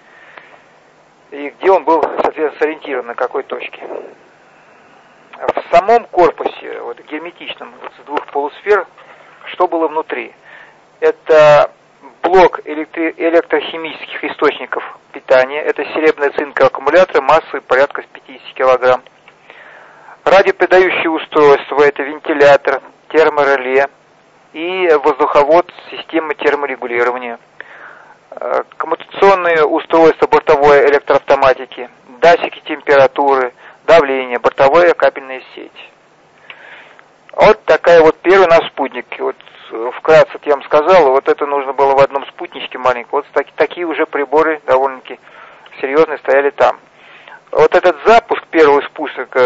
И где он был, соответственно, сориентирован, на какой точке. В самом корпусе, вот герметичном, вот с двух полусфер, что было внутри? Это блок электрохимических источников питания, это серебряно-цинковые аккумуляторы массой порядка 50 килограмм. Радиопередающее устройство, это вентилятор, термореле и воздуховод системы терморегулирования. Коммутационные устройства бортовой электроавтоматики, датчики температуры, давления, бортовая кабельная сеть. Вот такая вот первый наш спутник. Вот вкратце я вам сказал, вот это нужно было в одном спутничке маленьком. Вот такие уже приборы довольно-таки серьезные стояли там. Вот этот запуск первого спутника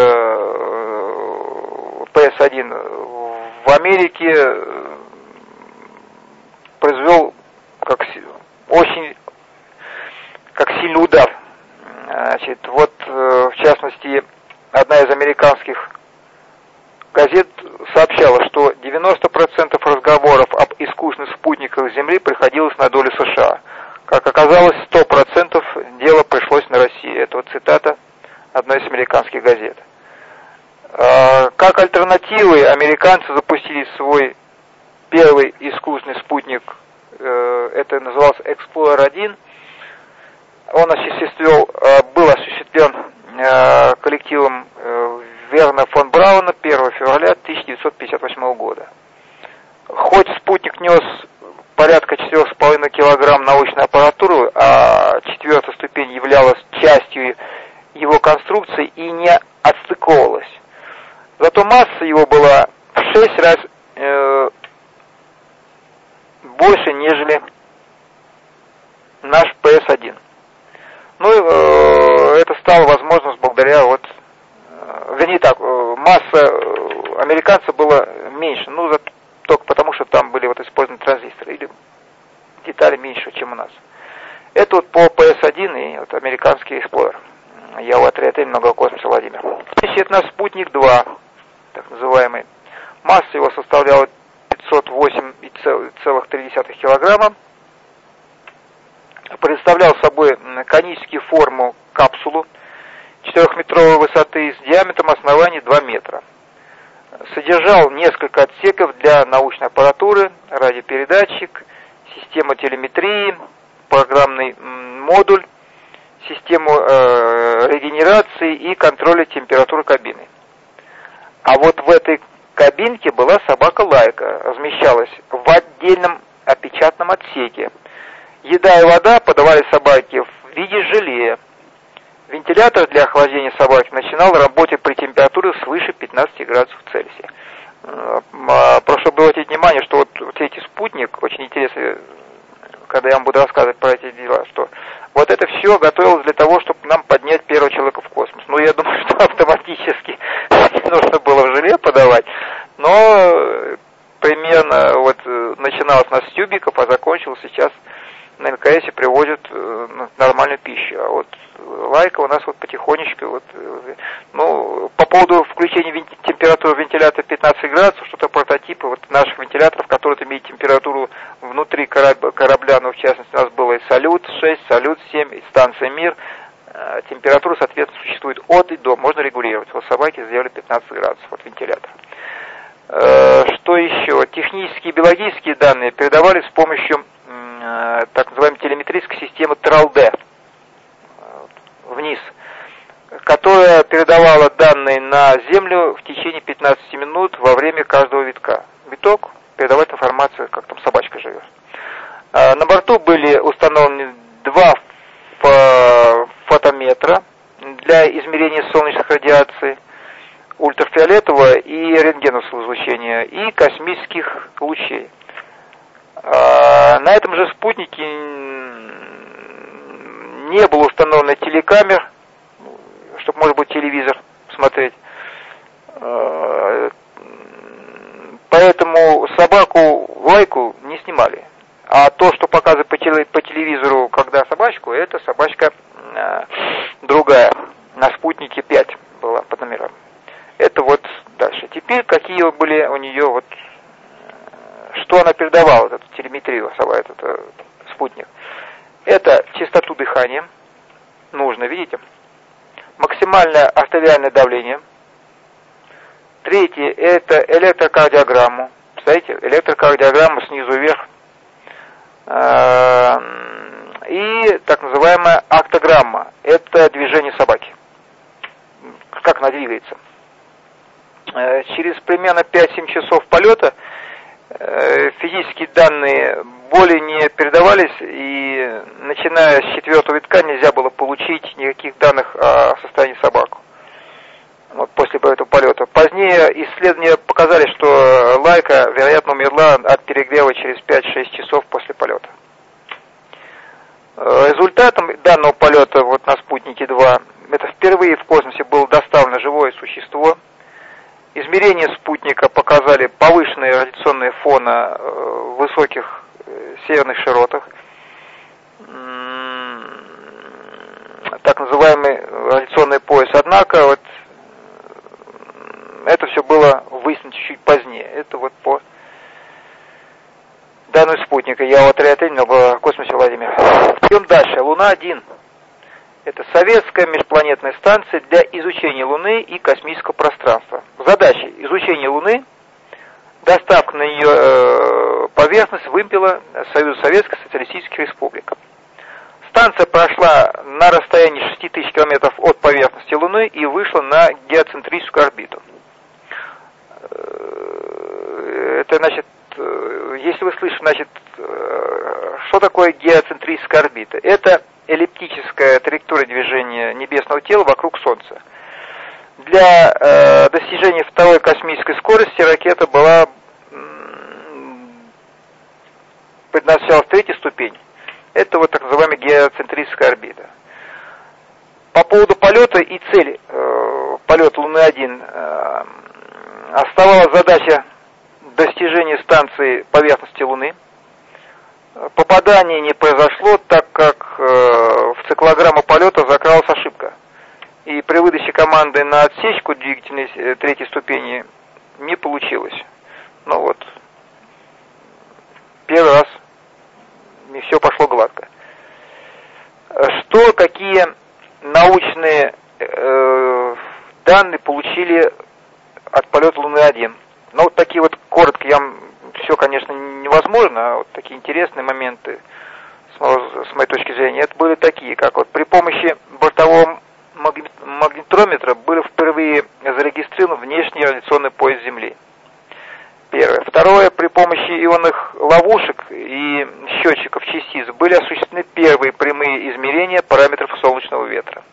PS-1 в Америке произвел очень сильный удар. Значит, вот в частности, одна из американских газет сообщала, что 90% разговоров об искусственных спутниках Земли приходилось на долю США. Как оказалось, 100% дело пришлось на Россию. Это вот цитата одной из американских газет. Как альтернативы, американцы запустили свой первый искусственный спутник, это назывался Explorer-1. Он был осуществлен коллективом Вернера фон Брауна 1 февраля 1958 года. Хоть спутник нес порядка 4,5 килограмм научной аппаратуры, а 4-я ступень являлась частью его конструкции и не отстыковывалась. Зато масса его была в 6 раз больше, нежели наш PS-1. Ну, это стало возможным благодаря масса американцев была меньше, только потому, что там были использованы транзисторы или детали меньше, чем у нас. Это вот по PS-1 и американский Explorer. Я у отряда много космоса, Владимир. Это наш спутник 2, так называемый. Масса его составляла 508,3 килограмма. Представлял собой коническую форму капсулу 4-метровой высоты с диаметром основания 2 метра. Содержал несколько отсеков для научной аппаратуры, радиопередатчик, система телеметрии, программный модуль, систему регенерации и контроля температуры кабины. А вот в этой кабинке была собака Лайка, размещалась в отдельном опечатанном отсеке. Еда и вода подавали собаке в виде желе. Вентилятор для охлаждения собаки начинал работать при температуре свыше 15 градусов Цельсия. Прошу обратить внимание, что вот эти спутник, очень интересно, когда я вам буду рассказывать про эти дела, что вот это все готовилось для того, чтобы нам поднять первого человека в космос. Ну, я думаю, что автоматически не нужно было в желе подавать, но примерно вот начиналось у нас с тюбиков, а закончилось сейчас на МКС привозят нормальную пищу. А вот Лайка у нас вот потихонечку, вот, ну, по поводу включения температуры вентилятора 15 градусов, что-то прототипы вот наших вентиляторов, которые имеют температуру внутри корабля, ну, в частности, у нас было и Салют-6, Салют-7, и станция Мир. Температура, соответственно, существует от и до, можно регулировать. Вот собаки сделали 15 градусов от вентилятора. Что еще? Технические и биологические данные передавались с помощью так называемой телеметрической системы ТРАЛ-Д вниз, которая передавала данные на Землю в течение 15 минут во время каждого витка. Виток передавать информацию, как там собачка живет. На борту были установлены 2 фотометра для измерения солнечных радиаций, ультрафиолетового и рентгеновского излучения и космических лучей. На этом же спутнике не было установлено телекамер, чтобы можно было телевизор смотреть. Поэтому собаку Лайку не снимали. А то, что показывают по телевизору, когда собачку, это собачка другая. На спутнике 5 была под номером. Это вот дальше. Теперь какие были у нее вот... Что она передавала, эту телеметрию, этот спутник? Это частоту дыхания, нужно, видите? Максимальное артериальное давление. Третье, это электрокардиограмму. Представляете, электрокардиограмма снизу вверх. И так называемая актограмма. Это движение собаки. Как она двигается. Через примерно 5-7 часов полета физические данные более не передавались, и начиная с 4-го витка нельзя было получить никаких данных о состоянии собак. Вот после этого полета. Позднее исследования показали, что Лайка, вероятно, умерла от перегрева через 5-6 часов после полета. Результатом данного полета вот на спутнике 2, это впервые в космосе было доставлено живое существо. Измерения спутника показали повышенные радиационные фоны в высоких северных широтах. Так называемый радиационный пояс. Однако вот это все было выяснено чуть-чуть позднее. Это вот по данному спутнику. Я вот отрядил в космосе, Владимир. Идем дальше. Луна-1. Это советская межпланетная станция для изучения Луны и космического пространства. Задача изучения Луны, доставка на ее поверхность вымпела Союза Советских Социалистических Республик. Станция прошла на расстоянии 6000 километров от поверхности Луны и вышла на геоцентрическую орбиту. Это значит, если вы слышите, значит, что такое геоцентрическая орбита? Это эллиптическая траектория движения небесного тела вокруг Солнца. Для достижения второй космической скорости ракета была предназначалась в 3-й ступень. Это вот так называемая геоцентрическая орбита. По поводу полета и цели полета Луны-1 оставалась задача достижения станции поверхности Луны. Попадание не произошло, так как в циклограмму полета закралась ошибка. И при выдаче команды на отсечку двигательной 3-й ступени не получилось. Ну вот, первый раз не все пошло гладко. Какие научные данные получили от полета Луны-1? Ну вот такие вот коротко, все, конечно, невозможно, а вот такие интересные моменты с моей точки зрения, это были такие, как вот при помощи бортового магнитометра были впервые зарегистрирован внешний радиационный пояс Земли. Первое. Второе, при помощи ионных ловушек и счетчиков частиц были осуществлены первые прямые измерения параметров солнечного ветра.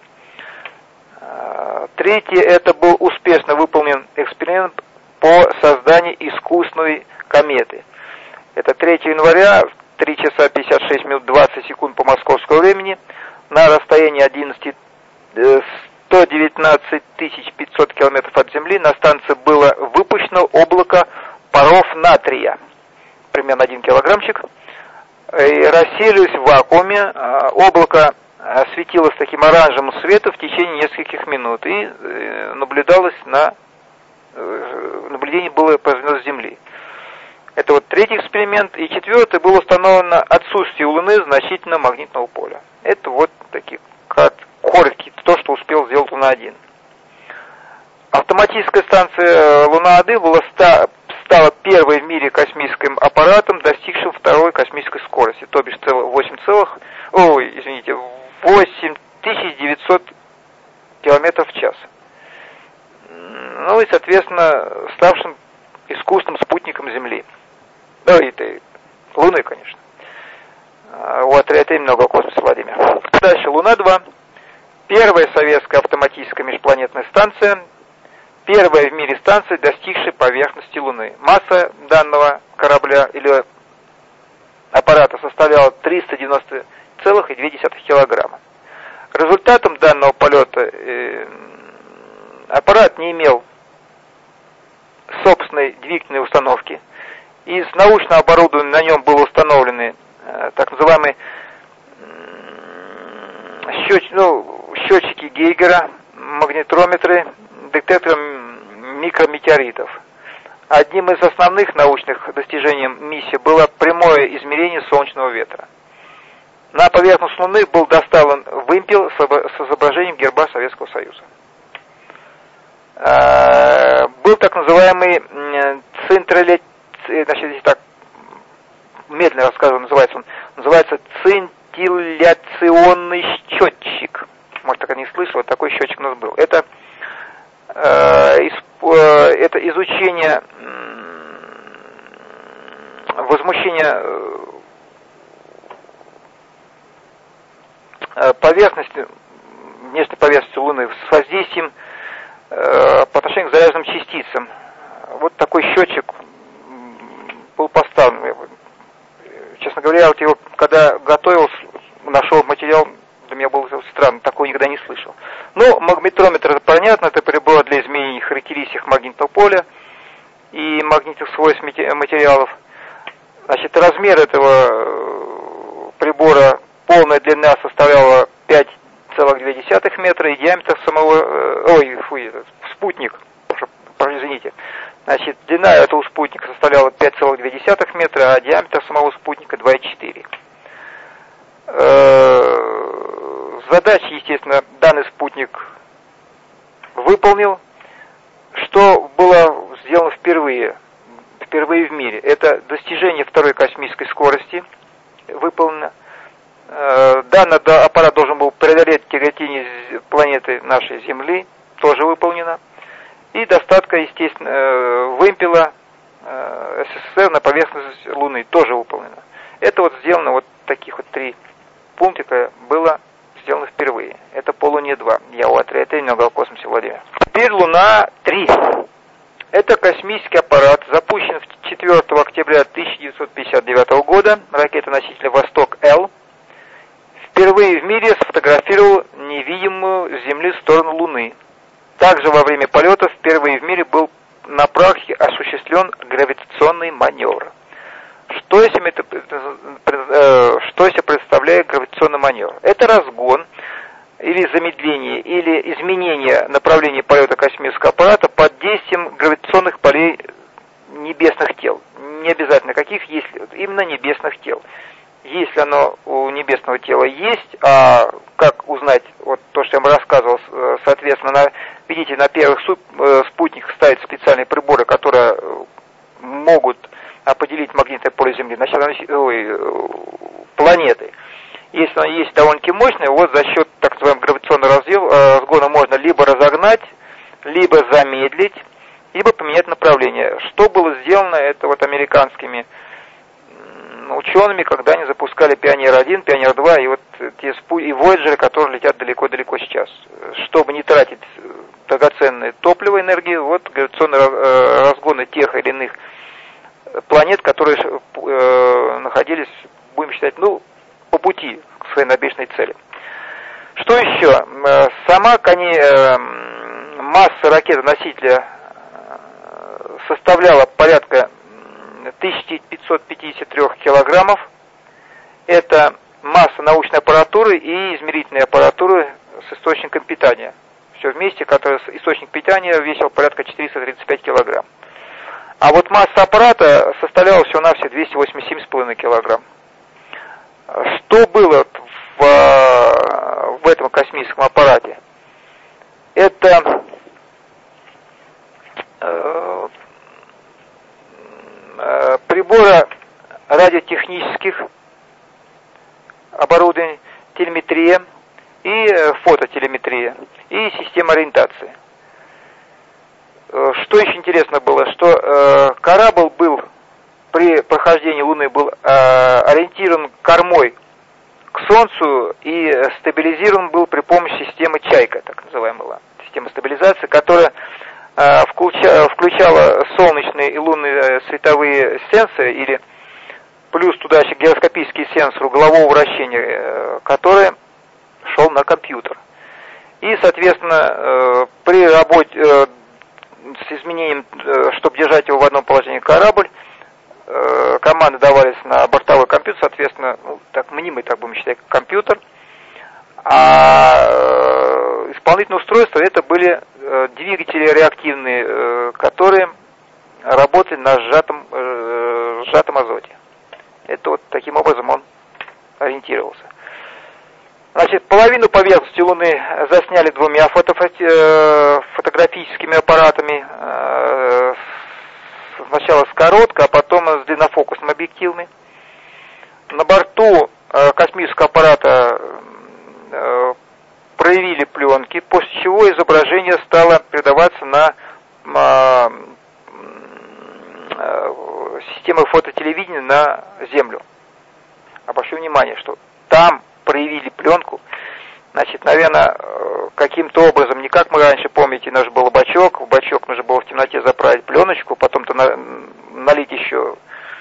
Третье, это был успешно выполнен эксперимент по созданию искусственной кометы. Это 3 января, 3 часа 56 минут 20 секунд по московскому времени, на расстоянии 119 500 километров от Земли на станции было выпущено облако паров натрия, примерно 1 килограммчик, и рассеялись в вакууме. Облако светилось таким оранжевым светом в течение нескольких минут, и наблюдение было произведено с Земли. Это вот третий эксперимент. И четвертый, было установлено отсутствие у Луны значительного магнитного поля. Это вот такие коротко то, что успел сделать Луна-1. Автоматическая станция Луна-1 стала первой в мире космическим аппаратом, достигшим второй космической скорости, то бишь 8900 километров в час. Ну и, соответственно, ставшим искусственным спутником Земли. Да, и Луны, конечно. Вот, это немного о космосе, Владимир. Дальше, Луна-2. Первая советская автоматическая межпланетная станция. Первая в мире станция, достигшая поверхности Луны. Масса данного корабля или аппарата составляла 390,2 килограмма. Результатом данного полета аппарат не имел собственной двигательной установки. Из научного оборудования на нем было установлены так называемые счетчики Гейгера, магнитрометры, детекторы микрометеоритов. Одним из основных научных достижений миссии было прямое измерение солнечного ветра. На поверхность Луны был доставлен вымпел с изображением герба Советского Союза. Был так называемый здесь так медленно рассказываю, называется цинтилляционный счетчик. Может, так и не слышал, такой счетчик у нас был. Это изучение возмущения поверхности, внешней поверхности Луны с воздействием по отношению к заряженным частицам. Вот такой счетчик был поставлен. Честно говоря, вот его, когда готовил, нашел материал, для меня было странно, такого никогда не слышал. Но магнитрометр, это понятно, это прибор для изменения характеристик магнитного поля и магнитных свойств материалов. Значит, размер этого прибора, полная длина составляла 5,2 метра, и диаметр спутник, извините. Значит, длина этого спутника составляла 5,2 метра, а диаметр самого спутника 2,4. Задачи, естественно, данный спутник выполнил. Что было сделано впервые в мире? Это достижение второй космической скорости выполнено. Данный аппарат должен был преодолеть тяготение планеты нашей Земли, тоже выполнено. И доставка, естественно, вымпела СССР на поверхность Луны тоже выполнена. Это вот сделано, вот таких вот 3 пунктика было сделано впервые. Это по Луне-2. Я у отряда немного о космосе, Владимир. Теперь Луна-3. Это космический аппарат, запущен 4 октября 1959 года, ракета-носителя «Восток-Л». Впервые в мире сфотографировал невидимую с Земли сторону Луны. Также во время полета впервые в мире был на практике осуществлен гравитационный маневр. Что из себя представляет гравитационный маневр? Это разгон или замедление, или изменение направления полета космического аппарата под действием гравитационных полей небесных тел. Не обязательно каких, если именно небесных тел. Если оно у небесного тела есть, а как узнать, вот то, что я вам рассказывал, соответственно, видите, на первых спутниках ставят специальные приборы, которые могут определить магнитное поле Земли, планеты. Если он есть довольно-таки мощный, вот за счет так называемого гравитационного разгона можно либо разогнать, либо замедлить, либо поменять направление. Что было сделано, это вот американскими учеными, когда они запускали Пионер-1, Пионер-2 и вот те и Voyager, которые летят далеко-далеко сейчас. Чтобы не тратить драгоценное топливо, энергию, вот гравитационные разгоны тех или иных планет, которые находились, будем считать, по пути к своей намеченной цели. Что еще? Сама масса ракеты-носителя составляла порядка 1553 килограммов. Это масса научной аппаратуры и измерительной аппаратуры с источником питания. Все вместе, который источник питания весил порядка 435 килограмм. А вот масса аппарата составляла всего-навсего 287,5 килограмм. Что было в этом космическом аппарате? Это приборы радиотехнических оборудований, телеметрия и фототелеметрия, и система ориентации. Что еще интересно было, что корабль был при прохождении Луны был ориентирован кормой к Солнцу и стабилизирован был при помощи системы «Чайка», так называемая система стабилизации, которая включала солнечные и лунные световые сенсоры, или плюс туда еще гироскопический сенсор углового вращения, который шел на компьютер. И, соответственно, при работе с изменением, чтобы держать его в одном положении корабль, команды давались на бортовой компьютер, соответственно, мнимый, так будем считать, компьютер. А исполнительные устройства это были двигатели реактивные, которые работали на сжатом азоте. Это вот таким образом он ориентировался. Значит, половину поверхности Луны засняли двумя фотографическими аппаратами. Сначала с короткой, а потом с длиннофокусными объективами. На борту космического аппарата проявили пленки, после чего изображение стало передаваться на системы фототелевидения на Землю. Обращу внимание, что там проявили пленку. Значит, наверное, каким-то образом, не как мы раньше, помните, наш был бачок, в бачок нужно было в темноте заправить пленочку, потом-то налить еще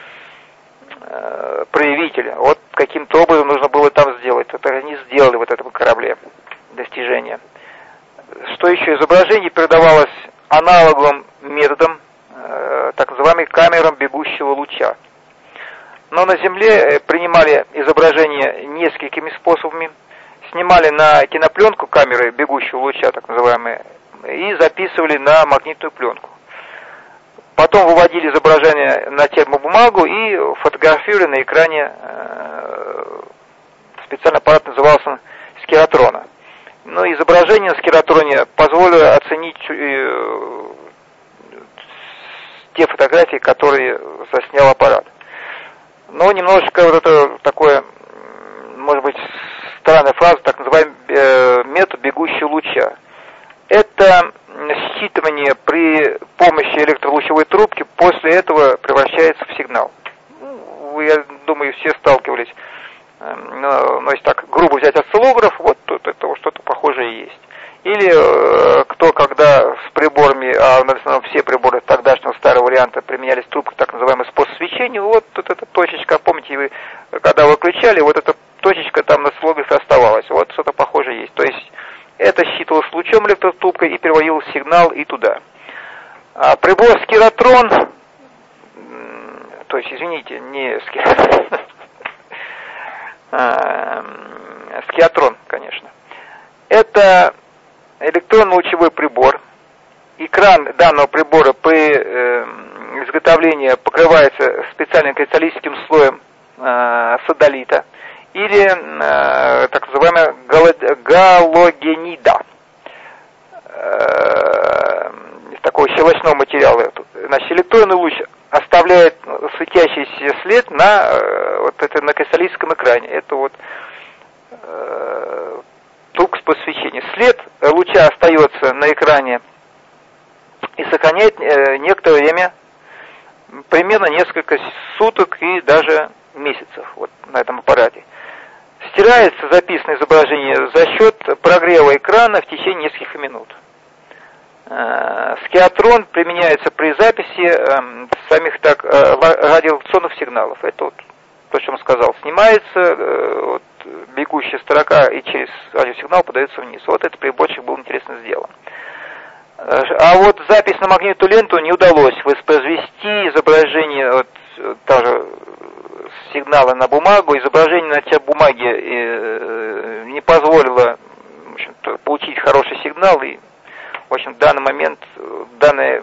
проявителя. Вот каким-то образом нужно было там сделать. Это они сделали в этом корабле достижение. Что еще? Изображение передавалось аналоговым методом, так называемым камерам бегущего луча. Но на Земле принимали изображение несколькими способами. Снимали на кинопленку камеры бегущего луча, так называемые, и записывали на магнитную пленку. Потом выводили изображение на термобумагу и фотографировали на экране, специальный аппарат назывался скиротрона. Но изображение на скиротроне позволило оценить те фотографии, которые заснял аппарат. Но немножечко вот это такое, может быть, странная фраза, так называемый метод бегущего луча. Это считывание при помощи электролучевой трубки, после этого превращается в сигнал. Я думаю, все сталкивались. Но если так грубо взять осциллограф, вот тут это что-то похожее есть. Или кто, когда с приборами, а в основном все приборы тогдашнего старого варианта применялись трубка, так называемый способ свечения, вот тут эта точечка, помните, вы когда выключали, вот эта точечка там на осциллографе оставалась, вот что-то похожее есть. То есть это считывалось лучом электротрубкой и переводил сигнал и туда. А прибор скиротрон, то есть, извините, не скиротрон, скиатрон, конечно. Это электронно-лучевой прибор. Экран данного прибора при изготовлении покрывается специальным кристаллическим слоем содолита или так называемая галогенида. Из такого щелочного материала. Значит, электронный луч оставляет светящийся след на кристаллическом экране. Это вот тусклость по освещению. След луча остается на экране и сохраняет некоторое время, примерно несколько суток и даже месяцев вот на этом аппарате. Стирается записанное изображение за счет прогрева экрана в течение нескольких минут. Скиатрон применяется при записи самих радиолокационных сигналов. Это вот то, о чем я сказал. Снимается бегущая строка и через радиосигнал подается вниз. Вот этот приборчик был интересно сделан. А вот запись на магнитную ленту не удалось воспроизвести изображение даже сигнала на бумагу. Изображение на бумаге не позволило, в общем-то, получить хороший сигнал, и, в общем, в данный момент данная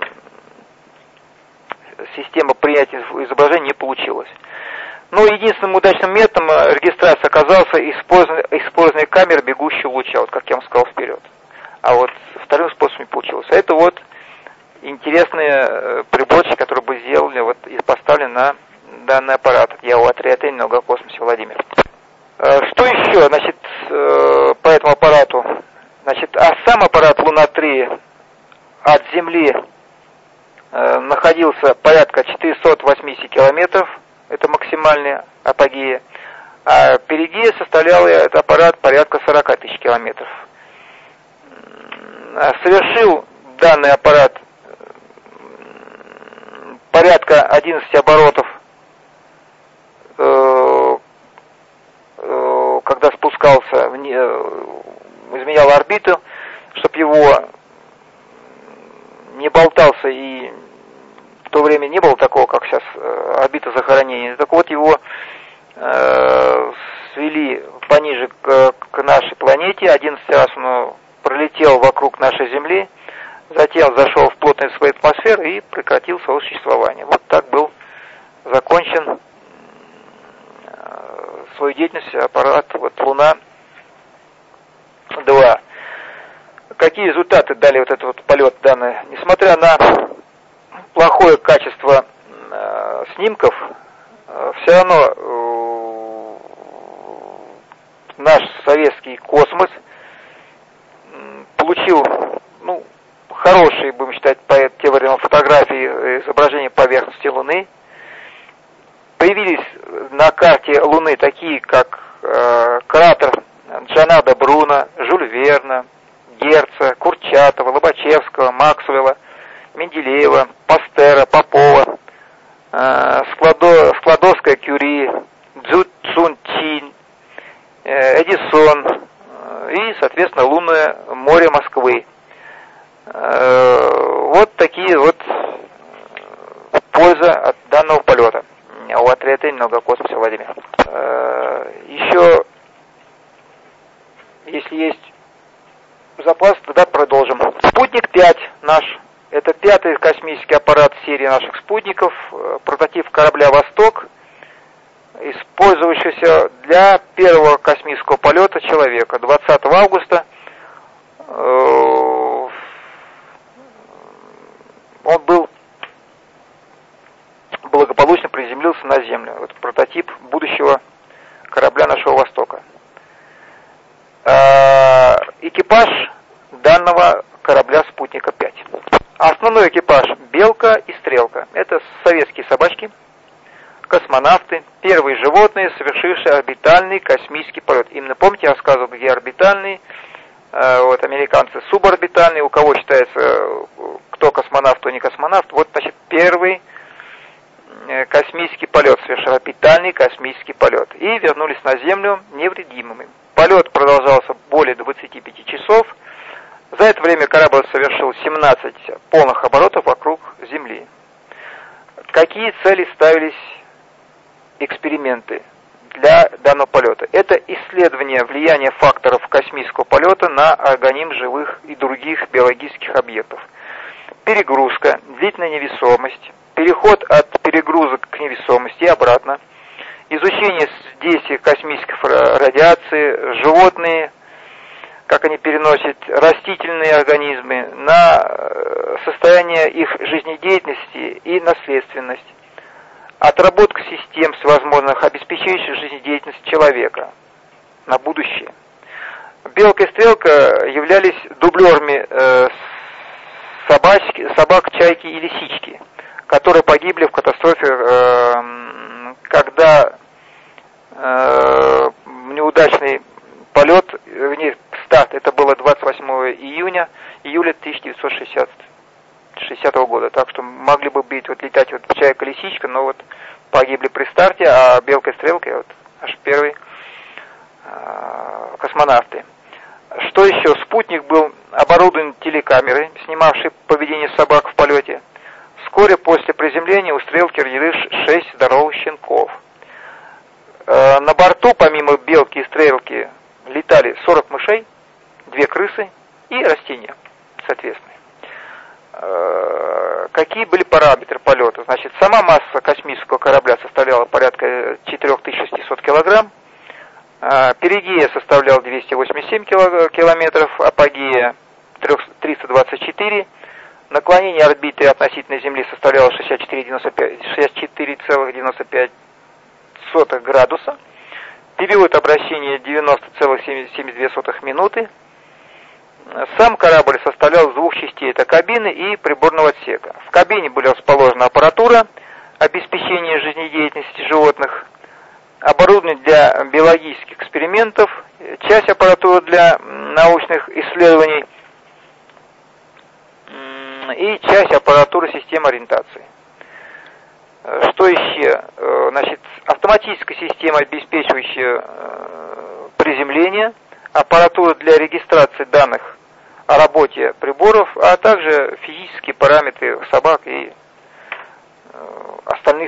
система принятия изображения не получилась. Но единственным удачным методом регистрации оказался использование камер бегущего луча, вот как я вам сказал, вперед. А вот вторым способом не получилось. А это вот интересные приборчики, которые бы сделали вот и поставлены на данный аппарат. Я у отряда немного о космосе, Владимир. Что еще, значит, по этому аппарату? Значит, сам аппарат Луна-3 от Земли находился порядка 480 километров, это максимальная апогея, а перигея составлял этот аппарат порядка 40 тысяч километров. Совершил данный аппарат порядка 11 оборотов, когда спускался, изменял орбиту, чтобы его не болтался, и в то время не было такого, как сейчас, орбита захоронения. Так вот, его свели пониже к нашей планете, 11 раз он пролетел вокруг нашей Земли, затем зашел в плотность своей атмосферы и прекратил свое существование. Вот так был закончен свою деятельность аппарат вот Луна-2. Какие результаты дали вот этот вот полет данный? Несмотря на плохое качество снимков, все равно наш советский космос получил, хорошие, будем считать, по те времена фотографии изображения поверхности Луны. Появились на карте Луны такие, как кратер Джанада Бруна, Жюль Верна, Герца, Курчатова, Лобачевского, Максвелла, Менделеева, Пастера, Попова, Складовская, Кюри, Цзун Чинь, Эдисон и, соответственно, лунное море Москвы. Вот такие вот польза от данного полета. У отряда много космоса, Владимир. Еще, если есть запас, тогда продолжим. Спутник 5 наш. Это 5-й космический аппарат серии наших спутников, прототип корабля «Восток», использующийся для первого космического полета человека. 20 августа он благополучно приземлился на Землю. Это прототип будущего корабля нашего «Востока». Экипаж данного корабля «Спутника 5». Основной экипаж – «Белка» и «Стрелка». Это советские собачки, космонавты, первые животные, совершившие орбитальный космический полет. Именно помните, я рассказывал, где орбитальный, вот американцы суборбитальный, у кого считается, кто космонавт, кто не космонавт. Вот, значит, первый космический полет, совершил орбитальный космический полет. И вернулись на Землю невредимыми. Полет продолжался более 25 часов. За это время корабль совершил 17 полных оборотов вокруг Земли. Какие цели ставились эксперименты для данного полета? Это исследование влияния факторов космического полета на организм живых и других биологических объектов. Перегрузка, длительная невесомость, переход от перегрузок к невесомости и обратно, изучение действия космической радиации, животные, как они переносят растительные организмы, на состояние их жизнедеятельности и наследственность, отработка систем всевозможных, обеспечивающих жизнедеятельность человека. на будущее. Белка и стрелка являлись дублерами собак, чайки и лисички, которые погибли в катастрофе, когда неудачный полет, старт, это было 28 июля 1960 года. Так что могли бы быть летать чайка-лисичка, но погибли при старте, а белка и стрелка аж первые космонавты. Что еще? Спутник был оборудован телекамерой, снимавшей поведение собак в полете. Вскоре после приземления у стрелки родились 6 здоровых щенков. На борту, помимо белки и стрелки, летали 40 мышей, 2 крысы и растения, соответственно. Какие были параметры полета? Значит, сама масса космического корабля составляла порядка 4600 килограмм, перигея составлял 287 километров, апогея 324, наклонение орбиты относительно Земли составляло 64,95 градуса, период обращения 90,72 минуты. Сам корабль состоял из 2 частей, это кабины и приборного отсека. В кабине была расположена аппаратура обеспечения жизнедеятельности животных, оборудование для биологических экспериментов, часть аппаратуры для научных исследований и часть аппаратуры системы ориентации. Что еще? Значит, автоматическая система, обеспечивающая приземление, аппаратура для регистрации данных о работе приборов, а также физические параметры собак и остальных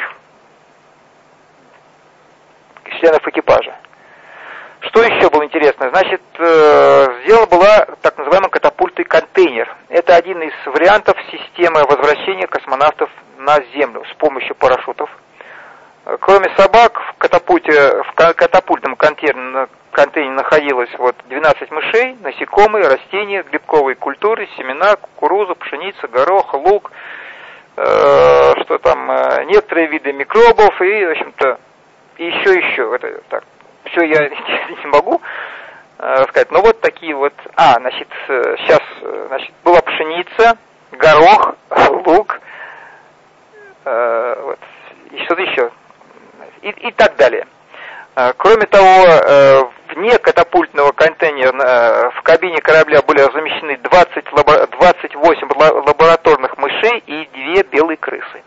членов экипажа. Что еще было интересно? Значит, сделана была так называемый катапульт-контейнер. Это один из вариантов системы возвращения космонавтов на Землю с помощью парашютов. Кроме собак, в катапультном контейнере находилось 12 мышей, насекомые, растения, грибковые культуры, семена, кукуруза, пшеница, горох, лук, некоторые виды микробов и, в общем-то, еще. Это так. Все я не могу сказать, но такие сейчас, была пшеница, горох, лук, и что-то еще, и так далее. Кроме того, вне катапультного контейнера в кабине корабля были размещены 28 лабораторных мышей и 2 белые крысы.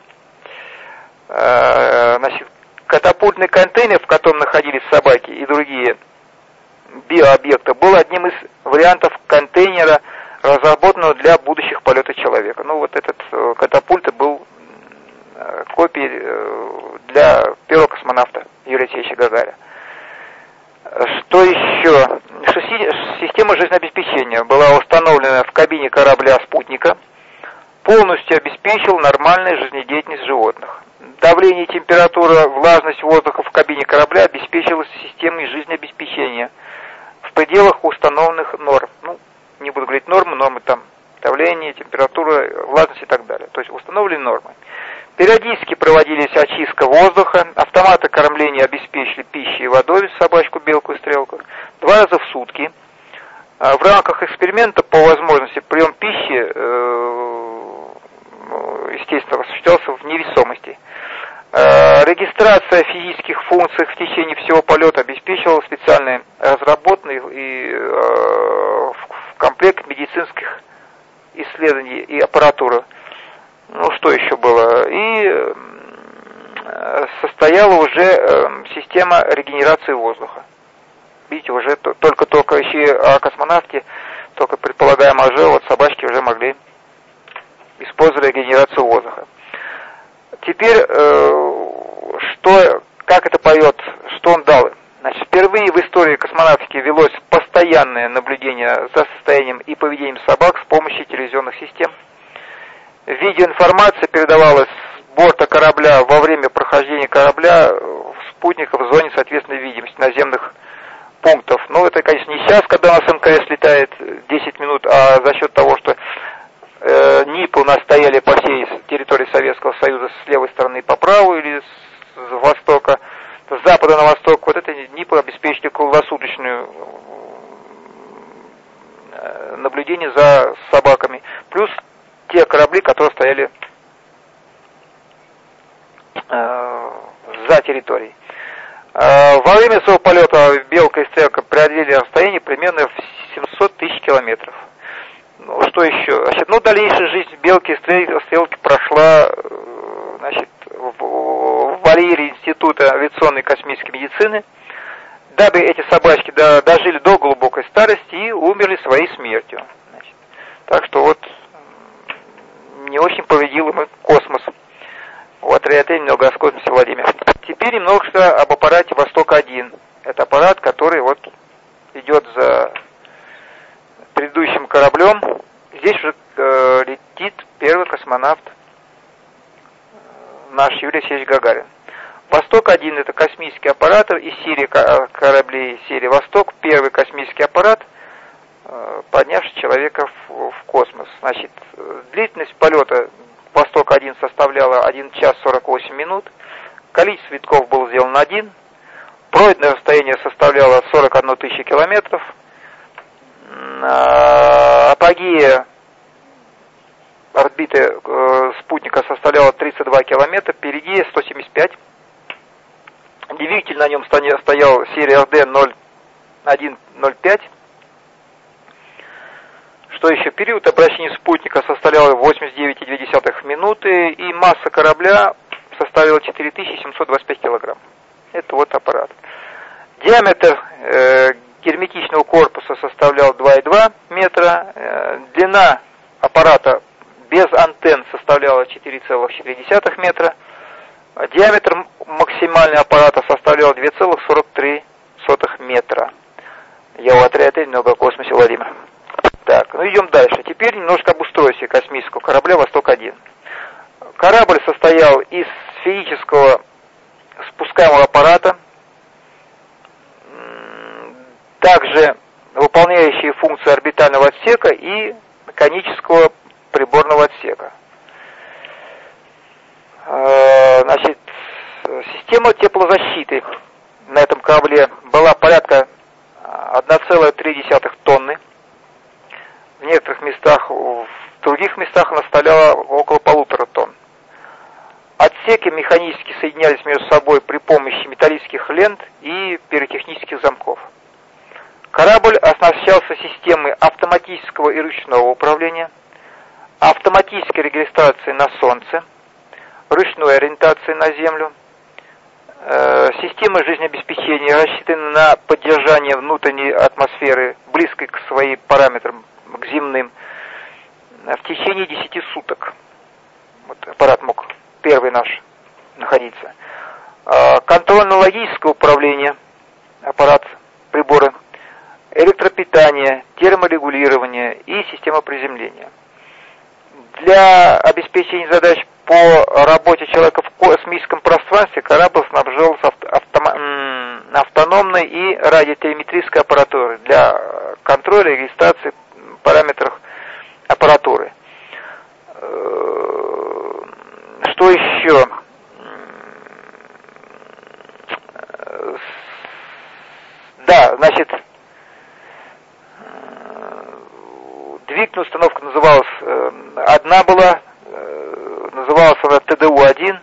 Катапультный контейнер, в котором находились собаки и другие биообъекты, был одним из вариантов контейнера, разработанного для будущих полетов человека. Этот катапульт был копией для первого космонавта Юрия Алексеевича Гагарина. Что еще? Система жизнеобеспечения была установлена в кабине корабля-спутника, полностью обеспечила нормальную жизнедеятельность животных. Давление, температура, влажность воздуха в кабине корабля обеспечивалась системой жизнеобеспечения в пределах установленных норм. Не буду говорить нормы там давление, температура, влажность и так далее. То есть установлены нормы. Периодически проводились очистка воздуха, автоматы кормления обеспечили пищей и водой собачку, белку и стрелку 2 раза в сутки. В рамках эксперимента по возможности прием пищи, естественно, осуществлялся в невесомости. Регистрация физических функций в течение всего полета обеспечивала специальный разработанный и в комплект медицинских исследований и аппаратуры. Что еще было? И состояла уже система регенерации воздуха. Видите, уже только еще о космонавте, только предполагаемо уже собачки уже могли использовать регенерацию воздуха. Теперь, как это поет, что он дал? Значит, впервые в истории космонавтики велось постоянное наблюдение за состоянием и поведением собак с помощью телевизионных систем. Видеоинформация передавалась с борта корабля во время прохождения корабля спутника в зоне соответственной видимости наземных пунктов. Это, конечно, не сейчас, когда у нас МКС летает 10 минут, а за счет того, что НИПы у нас стояли по всей территории Советского Союза с левой стороны по правую или с востока, с запада на восток, вот это НИПы обеспечили круглосуточную наблюдение за собаками, плюс те корабли, которые стояли за территорией. Во время своего полета белка и стрелка преодолели расстояние примерно в 700 тысяч километров. Ну, что еще? Значит, дальнейшая жизнь белки и стрелки прошла, значит, в вольере Института авиационной и космической медицины, дабы эти собачки дожили до глубокой старости и умерли своей смертью. Значит, так что вот не очень повредил им космос. Вот отель немного о космосе, Владимир. Теперь немножко об аппарате «Восток-1». Это аппарат, который вот идет за предыдущим кораблем. Здесь уже летит первый космонавт наш Юрий Алексеевич Гагарин. «Восток-1» — это космический аппарат из серии кораблей серии «Восток». Первый космический аппарат, поднявший человека в космос. Значит, длительность полета «Восток-1» составляла 1 час 48 минут. Количество витков было сделано 1. Пройденное расстояние составляло 41 тысяча километров. Апогея орбиты спутника составляла 32 километра. Перигея 175. Двигатель на нем стоял серия RD-0105. Что еще? Период обращения спутника составлял 89,2 минуты, и масса корабля составила 4725 килограмм. Это вот аппарат. Диаметр герметичного корпуса составлял 2,2 метра. Длина аппарата без антенн составляла 4,4 метра. Диаметр максимального аппарата составлял 2,43 метра. Я у отряда немного о космосе, Владимир. Так, идем дальше. Теперь немножко об устройстве космического корабля «Восток-1». Корабль состоял из сферического спускаемого аппарата, также выполняющие функции орбитального отсека и конического приборного отсека. Значит, система теплозащиты на этом корабле была порядка 1,3 тонны. В некоторых местах, в других местах она составляла около 1,5 тонн. Отсеки механически соединялись между собой при помощи металлических лент и пиротехнических замков. Корабль оснащался системой автоматического и ручного управления, автоматической регистрации на Солнце, ручной ориентации на Землю, система жизнеобеспечения рассчитана на поддержание внутренней атмосферы, близкой к своим параметрам, к земным, в течение 10 суток. Вот аппарат мог первый наш находиться. Контрольно-логическое управление, аппарат, приборы, электропитание, терморегулирование и система приземления. Для обеспечения задач по работе человека в космическом пространстве корабль снабжался автономной и радиотелеметрической аппаратурой для контроля и регистрации параметров аппаратуры. Что еще? Да, значит, двигательная установка называлась, одна была, называлась она ТДУ-1,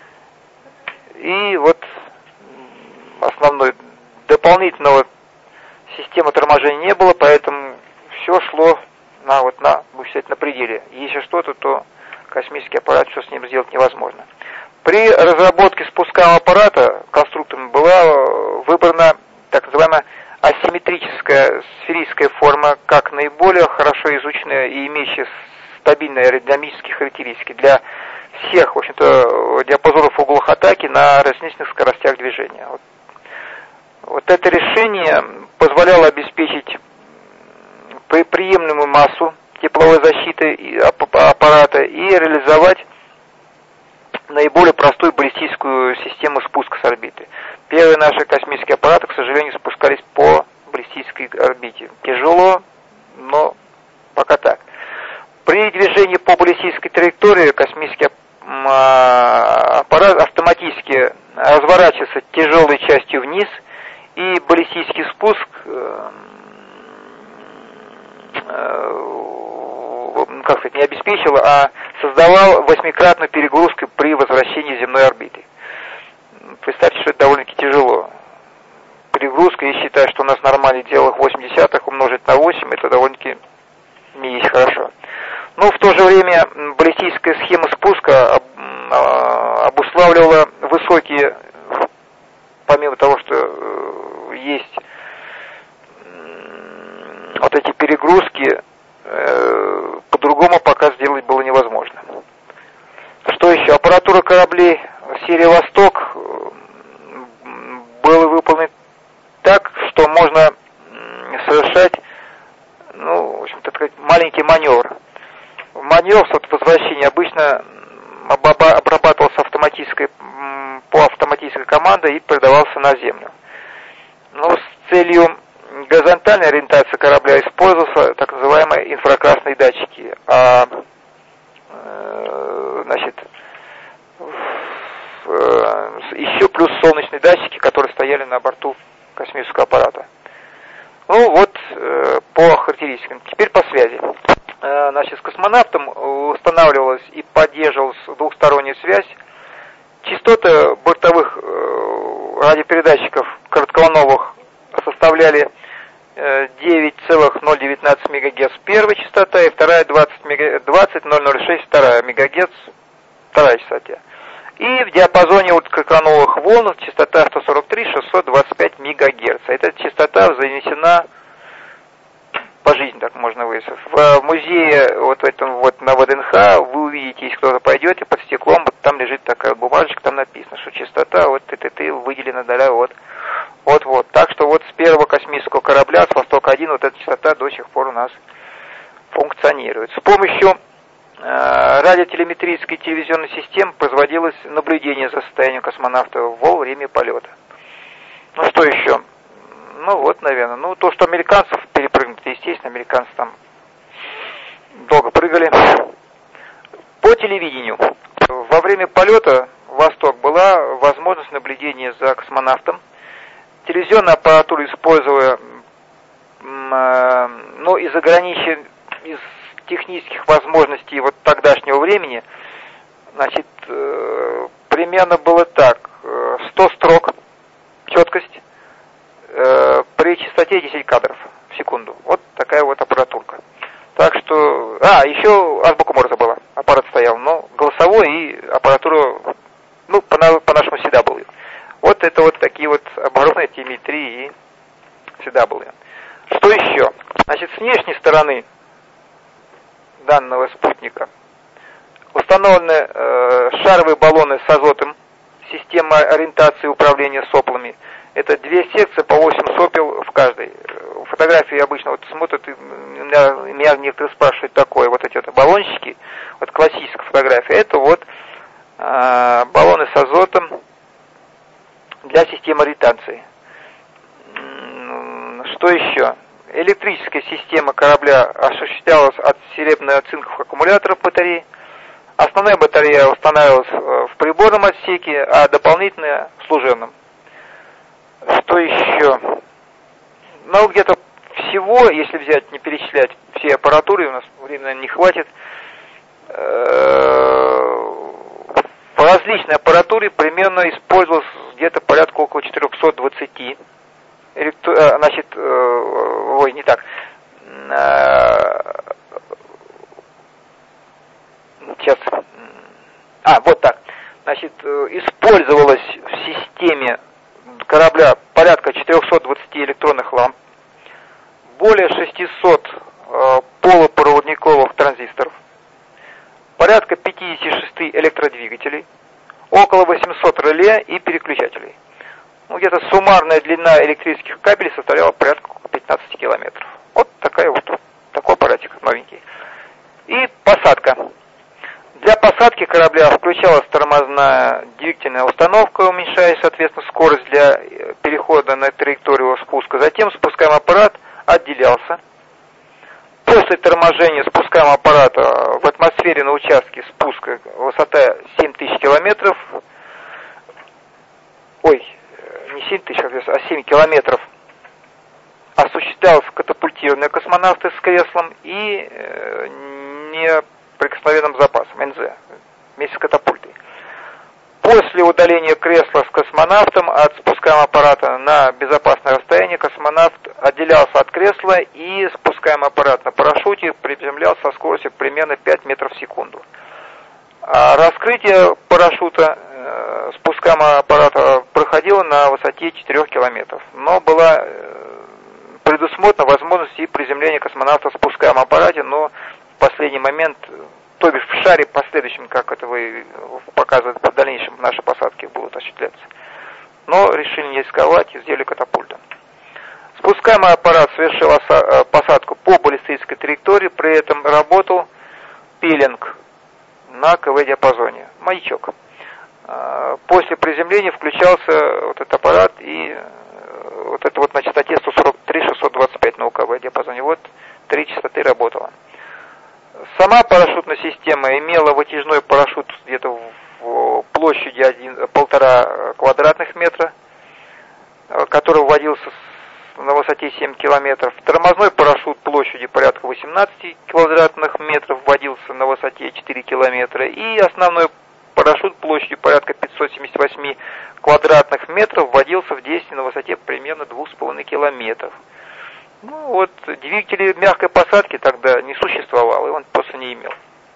и вот основной дополнительного системы торможения не было, поэтому все шло на пределе. Если что-то, то космический аппарат, что с ним сделать невозможно. При разработке спускаемого аппарата конструктором была выбрана так называемая асимметрическая сферическая форма, как наиболее хорошо изученная и имеющая стабильные аэродинамические характеристики для всех, в общем-то, диапазонов углов атаки на различных скоростях движения. Вот это решение позволяло обеспечить приемлемую массу тепловой защиты аппарата и реализовать наиболее простую баллистическую систему спуска с орбиты. Первые наши космические аппараты, к сожалению, спускались по баллистической орбите. Тяжело, но пока так. При движении по баллистической траектории космический аппарат автоматически разворачивается тяжелой частью вниз, и баллистический спуск не обеспечил, а создавал 8-кратную перегрузку при возвращении с земной орбиты. Представьте, что это довольно-таки тяжело. Перегрузка, я считаю, что у нас в нормале делах 0,8 умножить на 8, это довольно-таки не есть хорошо. Но в то же время баллистическая схема спуска обуславливала высокие, помимо того, что есть вот эти перегрузки, по-другому пока сделать было невозможно. Что еще? Аппаратура кораблей серии «Восток» была выполнена так, что можно совершать, в общем-то, так сказать, маленький маневр. Маневр возвращения обычно обрабатывался по автоматической команде и передавался на землю. Но с целью горизонтальной ориентации корабля использовался так называемые инфракрасные датчики, еще плюс солнечные датчики, которые стояли на борту космического аппарата. По характеристикам. Теперь по связи. С космонавтом устанавливалась и поддерживалась двухсторонняя связь. Частоты бортовых радиопередатчиков коротковолновых составляли 9,019 МГц первая частота и вторая 20,006 вторая МГц вторая частота. И в диапазоне коротковолновых волн частота 143-625 МГц. Эта частота занесена по жизни, так можно выяснить. В музее на ВДНХ вы увидите, если кто-то пойдет, и под стеклом там лежит такая бумажечка, там написано, что частота выделена вот. Так что с первого космического корабля, с «Восток-1», эта частота до сих пор у нас функционирует. С помощью радиотелеметрической телевизионной системы производилось наблюдение за состоянием космонавта во время полета. Что еще? Наверное. То, что американцев перепрыгнут, естественно, американцы там долго прыгали. По телевидению. Во время полета «Восток» была возможность наблюдения за космонавтом. Телевизионная аппаратура, используя из технических возможностей тогдашнего времени, примерно было так: 100 строк, четкость, при частоте 10 кадров в секунду. Вот такая аппаратурка. Так что... еще азбуку Морзе была. Аппарат стоял, но голосовой и аппаратура, по-нашему CW. Это такие оборудования телеметрии и CW. Что еще? С внешней стороны данного спутника установлены шаровые баллоны с азотом, система ориентации и управления соплами. Это 2 секции по 8 сопел в каждой. Фотографии обычно смотрят, и меня некоторые спрашивают, такое, эти баллончики, классическая фотография, это баллоны с азотом для системы ориентации. Что еще? Электрическая система корабля осуществлялась от серебряно-цинковых аккумуляторов батареи. Основная батарея устанавливалась в приборном отсеке, а дополнительная в служебном. Что еще? Где-то всего, если взять, не перечислять все аппаратуры, у нас времени не хватит, по различной аппаратуре примерно использовалось где-то порядка около 420 использовалось в системе корабля порядка 420 электронных ламп, более 600 полупроводниковых транзисторов, порядка 56 электродвигателей, около 800 реле и переключателей. Где-то суммарная длина электрических кабелей составляла порядка 15 километров. Такой аппаратик новенький. И посадка. Для посадки корабля включалась тормозная двигательная установка, уменьшая, соответственно, скорость для перехода на траекторию спуска. Затем спускаемый аппарат отделялся. После торможения спускаемого аппарата в атмосфере на участке спуска высота 7000 километров 7 километров осуществлялось катапультирование космонавта с креслом и неприкосновенным запасом, НЗ, вместе с катапультой. После удаления кресла с космонавтом от спускаемого аппарата на безопасное расстояние космонавт отделялся от кресла, и спускаемый аппарат на парашюте приземлялся со скоростью примерно 5 метров в секунду. А раскрытие парашюта спускаемого аппарата проходило на высоте 4 километров, но была предусмотрена возможность и приземления космонавта в спускаемом аппарате, но в последний момент, то бишь в шаре последующем, как это вы показываете, в дальнейшем наши посадки будут осуществляться. Но решили не рисковать и сделали катапульту. Спускаемый аппарат совершил посадку по баллистической траектории, при этом работал пилинг на КВ-диапазоне, маячок. После приземления включался вот этот аппарат, и вот это вот на частоте 143-625 на КВ-диапазоне. Вот 3 частоты работало. Сама парашютная система имела вытяжной парашют где-то в площади 1,5 квадратных метра, который вводился на высоте 7 километров. Тормозной парашют площадью порядка 18 квадратных метров вводился на высоте 4 километра. И основной парашют площадью порядка 578 квадратных метров вводился в действие на высоте примерно 2,5 километров. Ну вот, двигателей мягкой посадки тогда не существовало, и он просто не имел.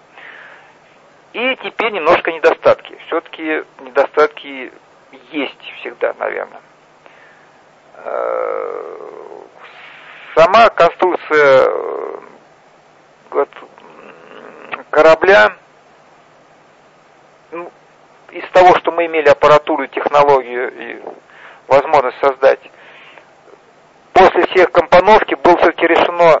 И теперь немножко недостатки. Все-таки недостатки есть всегда, наверное. Сама конструкция корабля, из того, что мы имели аппаратуру, технологию и возможность создать, после всех компоновки было все-таки решено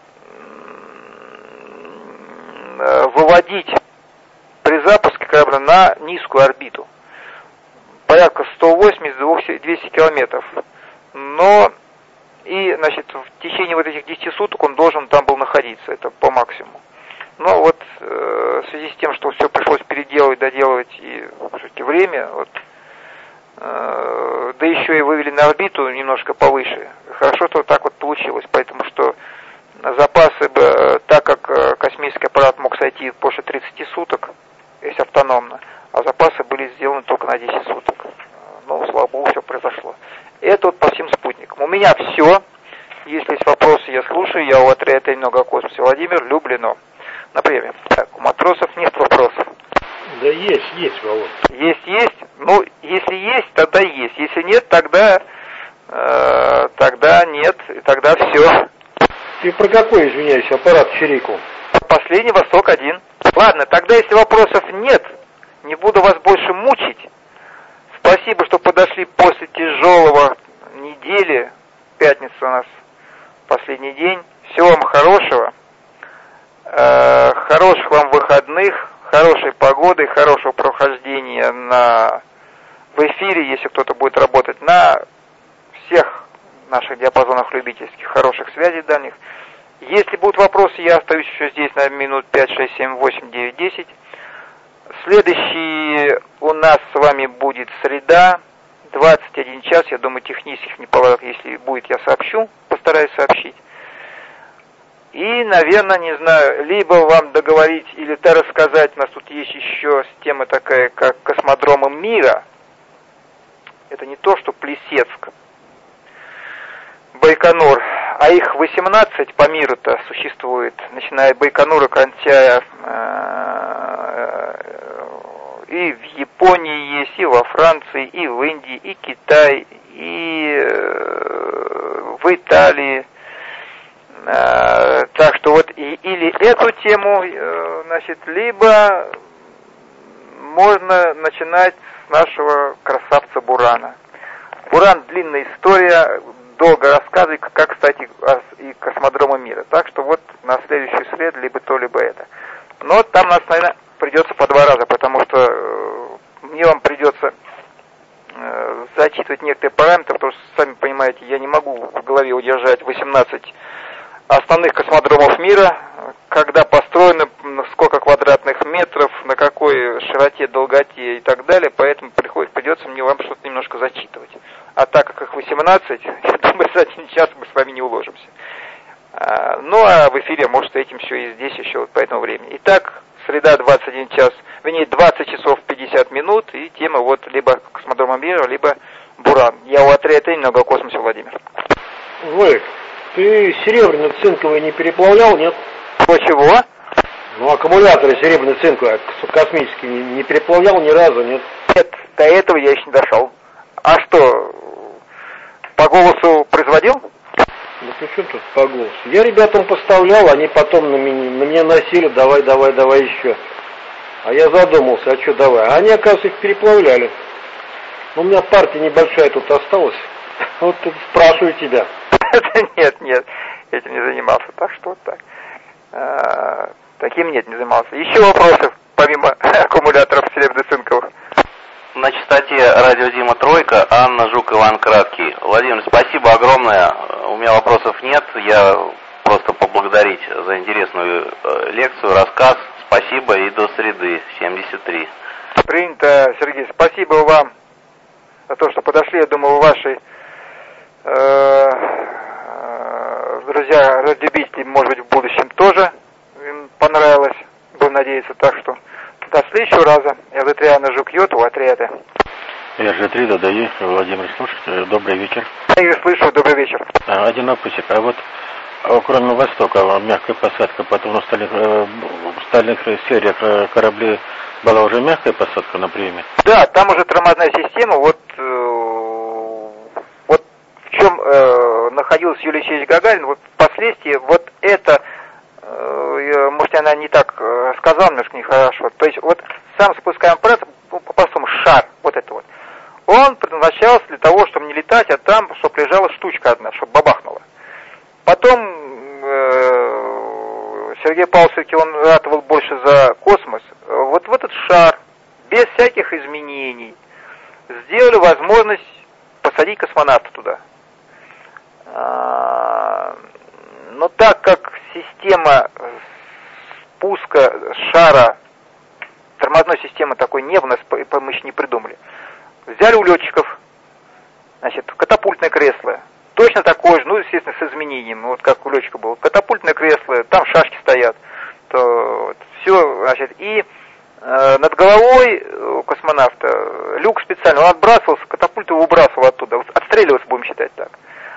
выводить при запуске корабля на низкую орбиту. Порядка 180-200 километров. Но и, значит, в течение вот этих 10 суток он должен там был находиться, это по максимуму. Но вот в связи с тем, что все пришлось переделывать, доделывать и все-таки время, вот, да еще и вывели на орбиту немножко повыше. Хорошо, что так вот получилось, поэтому что запасы бы, так как космический аппарат мог сойти после 30 суток, если автономно, а запасы были сделаны только на 10 суток. Ну, слава богу, все произошло. Это вот по всем спутникам. У меня все. Если есть вопросы, я слушаю. Я у отряда «Много о космосе» Владимир, Люблино. Например, так, у матросов нет вопросов. Да есть, Володь. Есть. Ну, если есть, тогда есть. Если нет, тогда нет, и тогда все. Ты про какой, извиняюсь, аппарат Чирику? Последний Восток-1. Ладно, тогда если вопросов нет, не буду вас больше мучить. Спасибо, что подошли после тяжелого недели. Пятница у нас последний день. Всего вам хорошего. Хороших вам выходных, хорошей погоды, хорошего прохождения в эфире, если кто-то будет работать на всех наших диапазонах любительских, хороших связей дальних. Если будут вопросы, я остаюсь еще здесь на минут 5, 6, 7, 8, 9, 10. Следующий у нас с вами будет среда, 21 час. Я думаю, технических неполадок, если будет, я сообщу, постараюсь сообщить. И, наверное, не знаю, либо вам договорить или рассказать, у нас тут есть еще тема такая, как космодромы мира. Это не то, что Плесецк, Байконур, а их 18 по миру-то существует, начиная от Байконура, кончая и в Японии есть, и во Франции, и в Индии, и Китай, и в Италии. Так что вот или эту тему, значит, либо можно начинать с нашего красавца Бурана. Буран — длинная история, долго рассказывать, как, кстати, и космодромы мира. Так что вот на следующий след либо то, либо это. Но там нас, наверное, придется по 2 раза, потому что мне вам придется зачитывать некоторые параметры, потому что, сами понимаете, я не могу в голове удержать 18 основных космодромов мира, когда построено, сколько квадратных метров, на какой широте, долготе и так далее, поэтому придется мне вам что-то немножко зачитывать. А так как их 18, я думаю, за 1 час мы с вами не уложимся. Ну, а в эфире, может, встретим еще и здесь еще вот по этому времени. Итак, среда, 21 час, вернее, 20 часов 50 минут, и тема вот либо космодром Амбера, либо Буран. Я у отряда немного о космосе, Владимир. Владик, ты серебряно-цинковый не переплавлял, нет? Чего? Ну, аккумуляторы серебряно-цинковые, космические, не переплавлял ни разу, нет? Нет, до этого я еще не дошел. А что, по голосу производил? Ну, при чем тут по голосу? Я ребятам поставлял, они потом на меня носили, давай еще. А я задумался, а что давай? А они, оказывается, их переплавляли. У меня партия небольшая тут осталась. Вот тут спрашиваю тебя. Нет, этим не занимался. Так что вот так. Таким не занимался. Еще вопросы, помимо аккумуляторов серебряно-цинковых? На частоте радио Дима Тройка, Анна, Жук, Иван Краткий. Владимир, спасибо огромное. У меня вопросов нет. Я просто поблагодарить за интересную лекцию, рассказ. Спасибо и до среды, 73. Принято, Сергей. Спасибо вам за то, что подошли. Я думаю, ваши друзья, радиолюбители, может быть, в будущем тоже им понравилось. Будем надеяться. Так что до следующего раза. Я Анна Жук, Йоту, отряда. Я же 3 додаю. Владимир, слушайте, добрый вечер. Я слышу, добрый вечер. Один вопросик. А вот кроме Востока, мягкая посадка, потом в остальных сериях кораблей была уже мягкая посадка на приеме? Да, там уже тормозная система. Вот в чем находился Юрий Алексеевич Гагарин, вот впоследствии вот это, может, она не так сказала, немножко нехорошо. То есть вот сам спускаемый аппарат, по-простому шар, вот это вот, он предназначался для того, чтобы не летать, а там, чтобы лежала штучка одна, чтобы бабахнула. Потом Сергей Павлович, он ратовал больше за космос. Вот в этот шар, без всяких изменений, сделали возможность посадить космонавта туда. Но так как система спуска шара, тормозной системы такой не было, мы еще не придумали. Взяли у летчиков, значит, катапультное кресло. Точно такое же, ну, естественно, с изменением, вот как у летчика было. Катапультное кресло, там шашки стоят. То, вот, все, значит, и над головой у космонавта люк специально, он отбрасывался, катапульт его выбрасывал оттуда. Отстреливаться, будем считать так.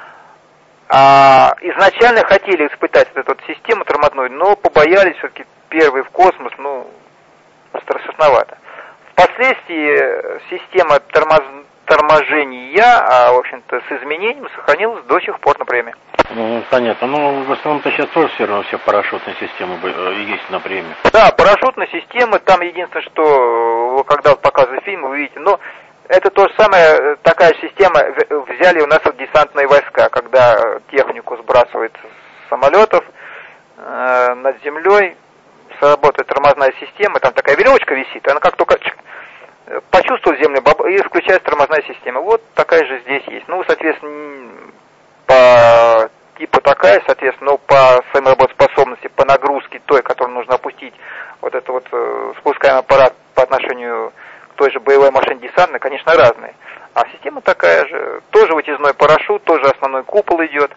Изначально хотели испытать эту систему тормозную, но побоялись все-таки первый в космос, ну, страшновато. Впоследствии система торможения, в общем-то, с изменением сохранилась до сих пор на премии. Ну, понятно. Ну, в основном-то сейчас тоже все равно все парашютные системы есть на премии. Да, парашютные системы, там единственное, что, когда вот показывали фильм, вы видите, но это то же самое, такая система, взяли у нас вот десантные войска, когда технику сбрасывают с самолетов над землей, сработает тормозная система, там такая веревочка висит, она как только почувствовал землю, и включается тормозная система. Вот такая же здесь есть. Ну, соответственно, по типу такая, соответственно, но по своей работоспособности, по нагрузке той, которую нужно опустить, вот это вот спускаемый аппарат по отношению к той же боевой машине десантной, конечно, разные. А система такая же. Тоже вытяжной парашют, тоже основной купол идет.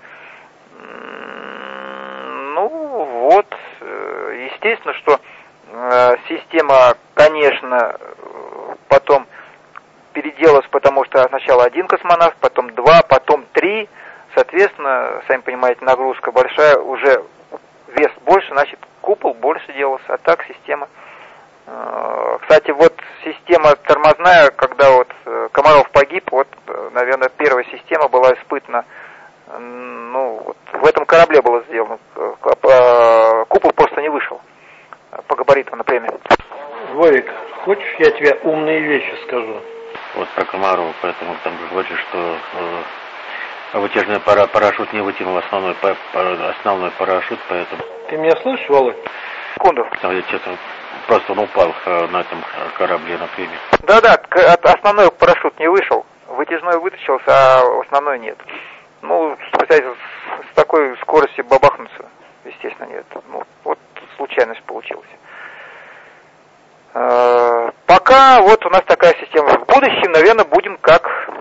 Ну, вот, естественно, что система, конечно, потом переделалась, потому что сначала 1 космонавт, потом 2, потом 3. Соответственно, сами понимаете, нагрузка большая, уже вес больше, значит, купол больше делался, а так система. Кстати, вот система тормозная, когда вот Комаров погиб, вот, наверное, первая система была испытана, ну, вот, в этом корабле было сделано. Купол просто не вышел по габаритам, например. Вовик, хочешь, я тебе умные вещи скажу? Вот про Комарова, поэтому там говорится, что вытяжной парашют не вытянул основной парашют, поэтому... Ты меня слышишь, Володь? Секунду. Просто он упал на этом корабле на премии. Да, основной парашют не вышел, вытяжной вытащился, а основной нет. Ну, представляете, с такой скоростью бабахнуться, естественно, нет. Ну, вот случайность получилась. Пока вот у нас такая система. В будущем, наверное, будем как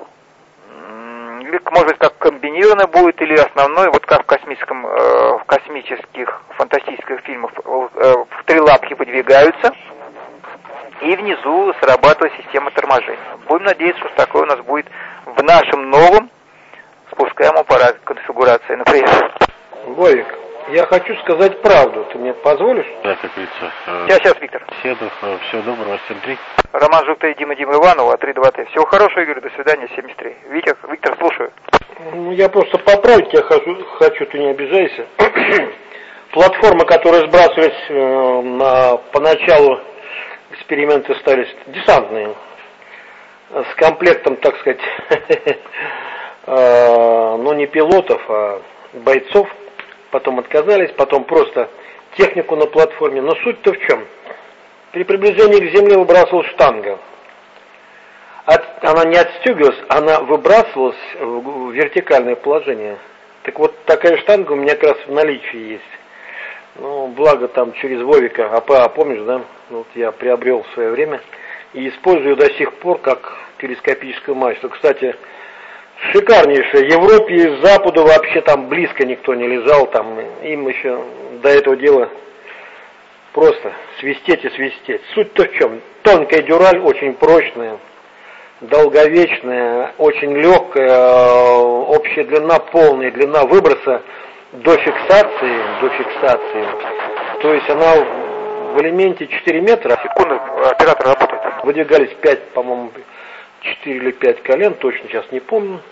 может быть, как комбинированно будет, или основной, вот как в космических фантастических фильмах, в три лапки выдвигаются, и внизу срабатывает система торможения. Будем надеяться, что такое у нас будет в нашем новом спускаемом аппарате конфигурации, например. Вовик, я хочу сказать правду. Ты мне позволишь? Да, как говорится. Сейчас, Виктор. Всего доброго, 7-3. Роман Жуктей, Дима Иванова, 3-2-Т. Всего хорошего, Игорь, до свидания, 73. Виктор, слушаю. Ну, я просто поправить тебя хочу, ты не обижайся. Платформы, которые сбрасывались поначалу, эксперименты стали десантные, с комплектом, так сказать, ну не пилотов, а бойцов. Потом отказались, потом просто технику на платформе. Но суть-то в чем? При приближении к земле выбрасывалась штанга. Она не отстегивалась, она выбрасывалась в вертикальное положение. Так вот, такая штанга у меня как раз в наличии есть. Ну, благо там через Вовика, АПА, помнишь, да? Вот я приобрел в свое время и использую до сих пор как телескопическую мачту. Кстати, шикарнейшая. Европе и Западу вообще там близко никто не лежал, там им еще до этого дела просто свистеть и свистеть. Суть-то в чем? Тонкая дюраль, очень прочная, долговечная, очень легкая, общая длина, полная длина выброса до фиксации. То есть она в элементе 4 метра. Секунду, оператор работает. Выдвигались 5, по-моему, 4 или 5 колен, точно сейчас не помню.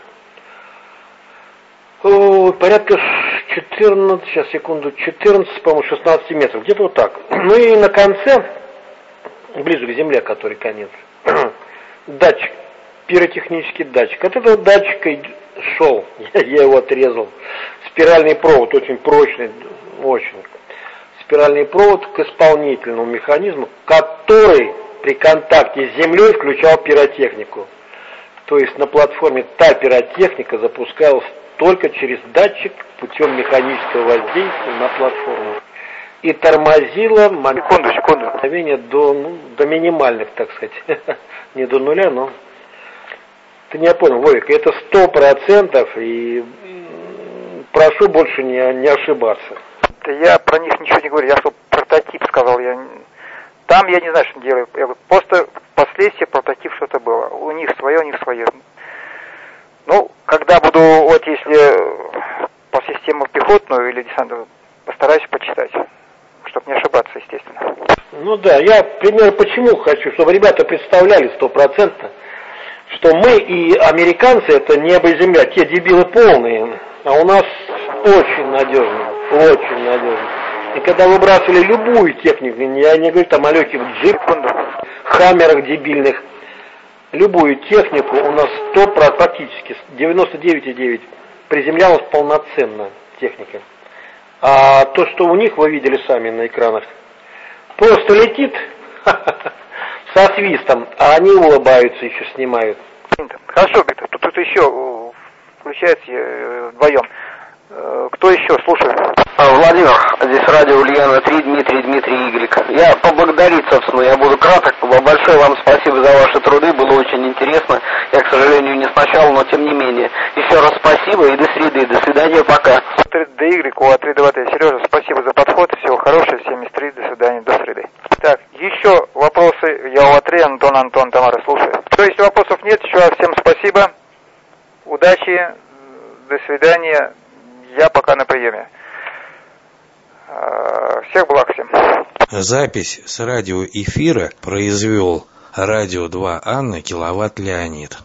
Порядка 14, сейчас, секунду, 14, по-моему, 16 метров, где-то вот так. Ну и на конце, ближе к земле, который конец, датчик, пиротехнический датчик. От этого датчика шел, я его отрезал. Спиральный провод, очень прочный, очень. Спиральный провод к исполнительному механизму, который при контакте с землей включал пиротехнику. То есть на платформе та пиротехника запускалась только через датчик путем механического воздействия на платформу. И тормозила мгновение до минимальных, так сказать. Не до нуля, но... Ты не понял, Вовик, это 100%, и прошу больше не ошибаться. Да я про них ничего не говорю, я что прототип сказал, там я не знаю, что делаю. Просто впоследствии прототип что-то было. У них свое. Ну, когда буду, вот если по систему пехотную или десантную, постараюсь почитать, чтобы не ошибаться, естественно. Ну да, я пример почему хочу, чтобы ребята представляли 100%, что мы и американцы это небо и земля, те дебилы полные, а у нас очень надежно. И когда выбрасывали любую технику, я не говорю там о легких джипах, хаммерах дебильных, любую технику у нас 100%, практически 99,9 приземлялась полноценно техника. А то, что у них, вы видели сами на экранах, просто летит со свистом, а они улыбаются, еще снимают. Хорошо, тут еще включается вдвоем. Кто еще? Слушаю. Владимир, здесь радио Ульяна 3, Дмитрий Иглик. Я поблагодарить, собственно, я буду краток. Большое вам спасибо за ваши труды, было очень интересно. Я, к сожалению, не сначала, но тем не менее. Еще раз спасибо и до среды. До свидания, пока. 3DY, УА-3-2-Т. Сережа, спасибо за подход. Всего хорошего, 73, до свидания, до среды. Так, еще вопросы. Я УА-3, Антон, Тамара, слушаю. То есть вопросов нет, еще раз всем спасибо. Удачи, до свидания. Я пока на приеме. Всех благ всем. Запись с радиоэфира произвел радио 2 Анна, киловатт Леонид.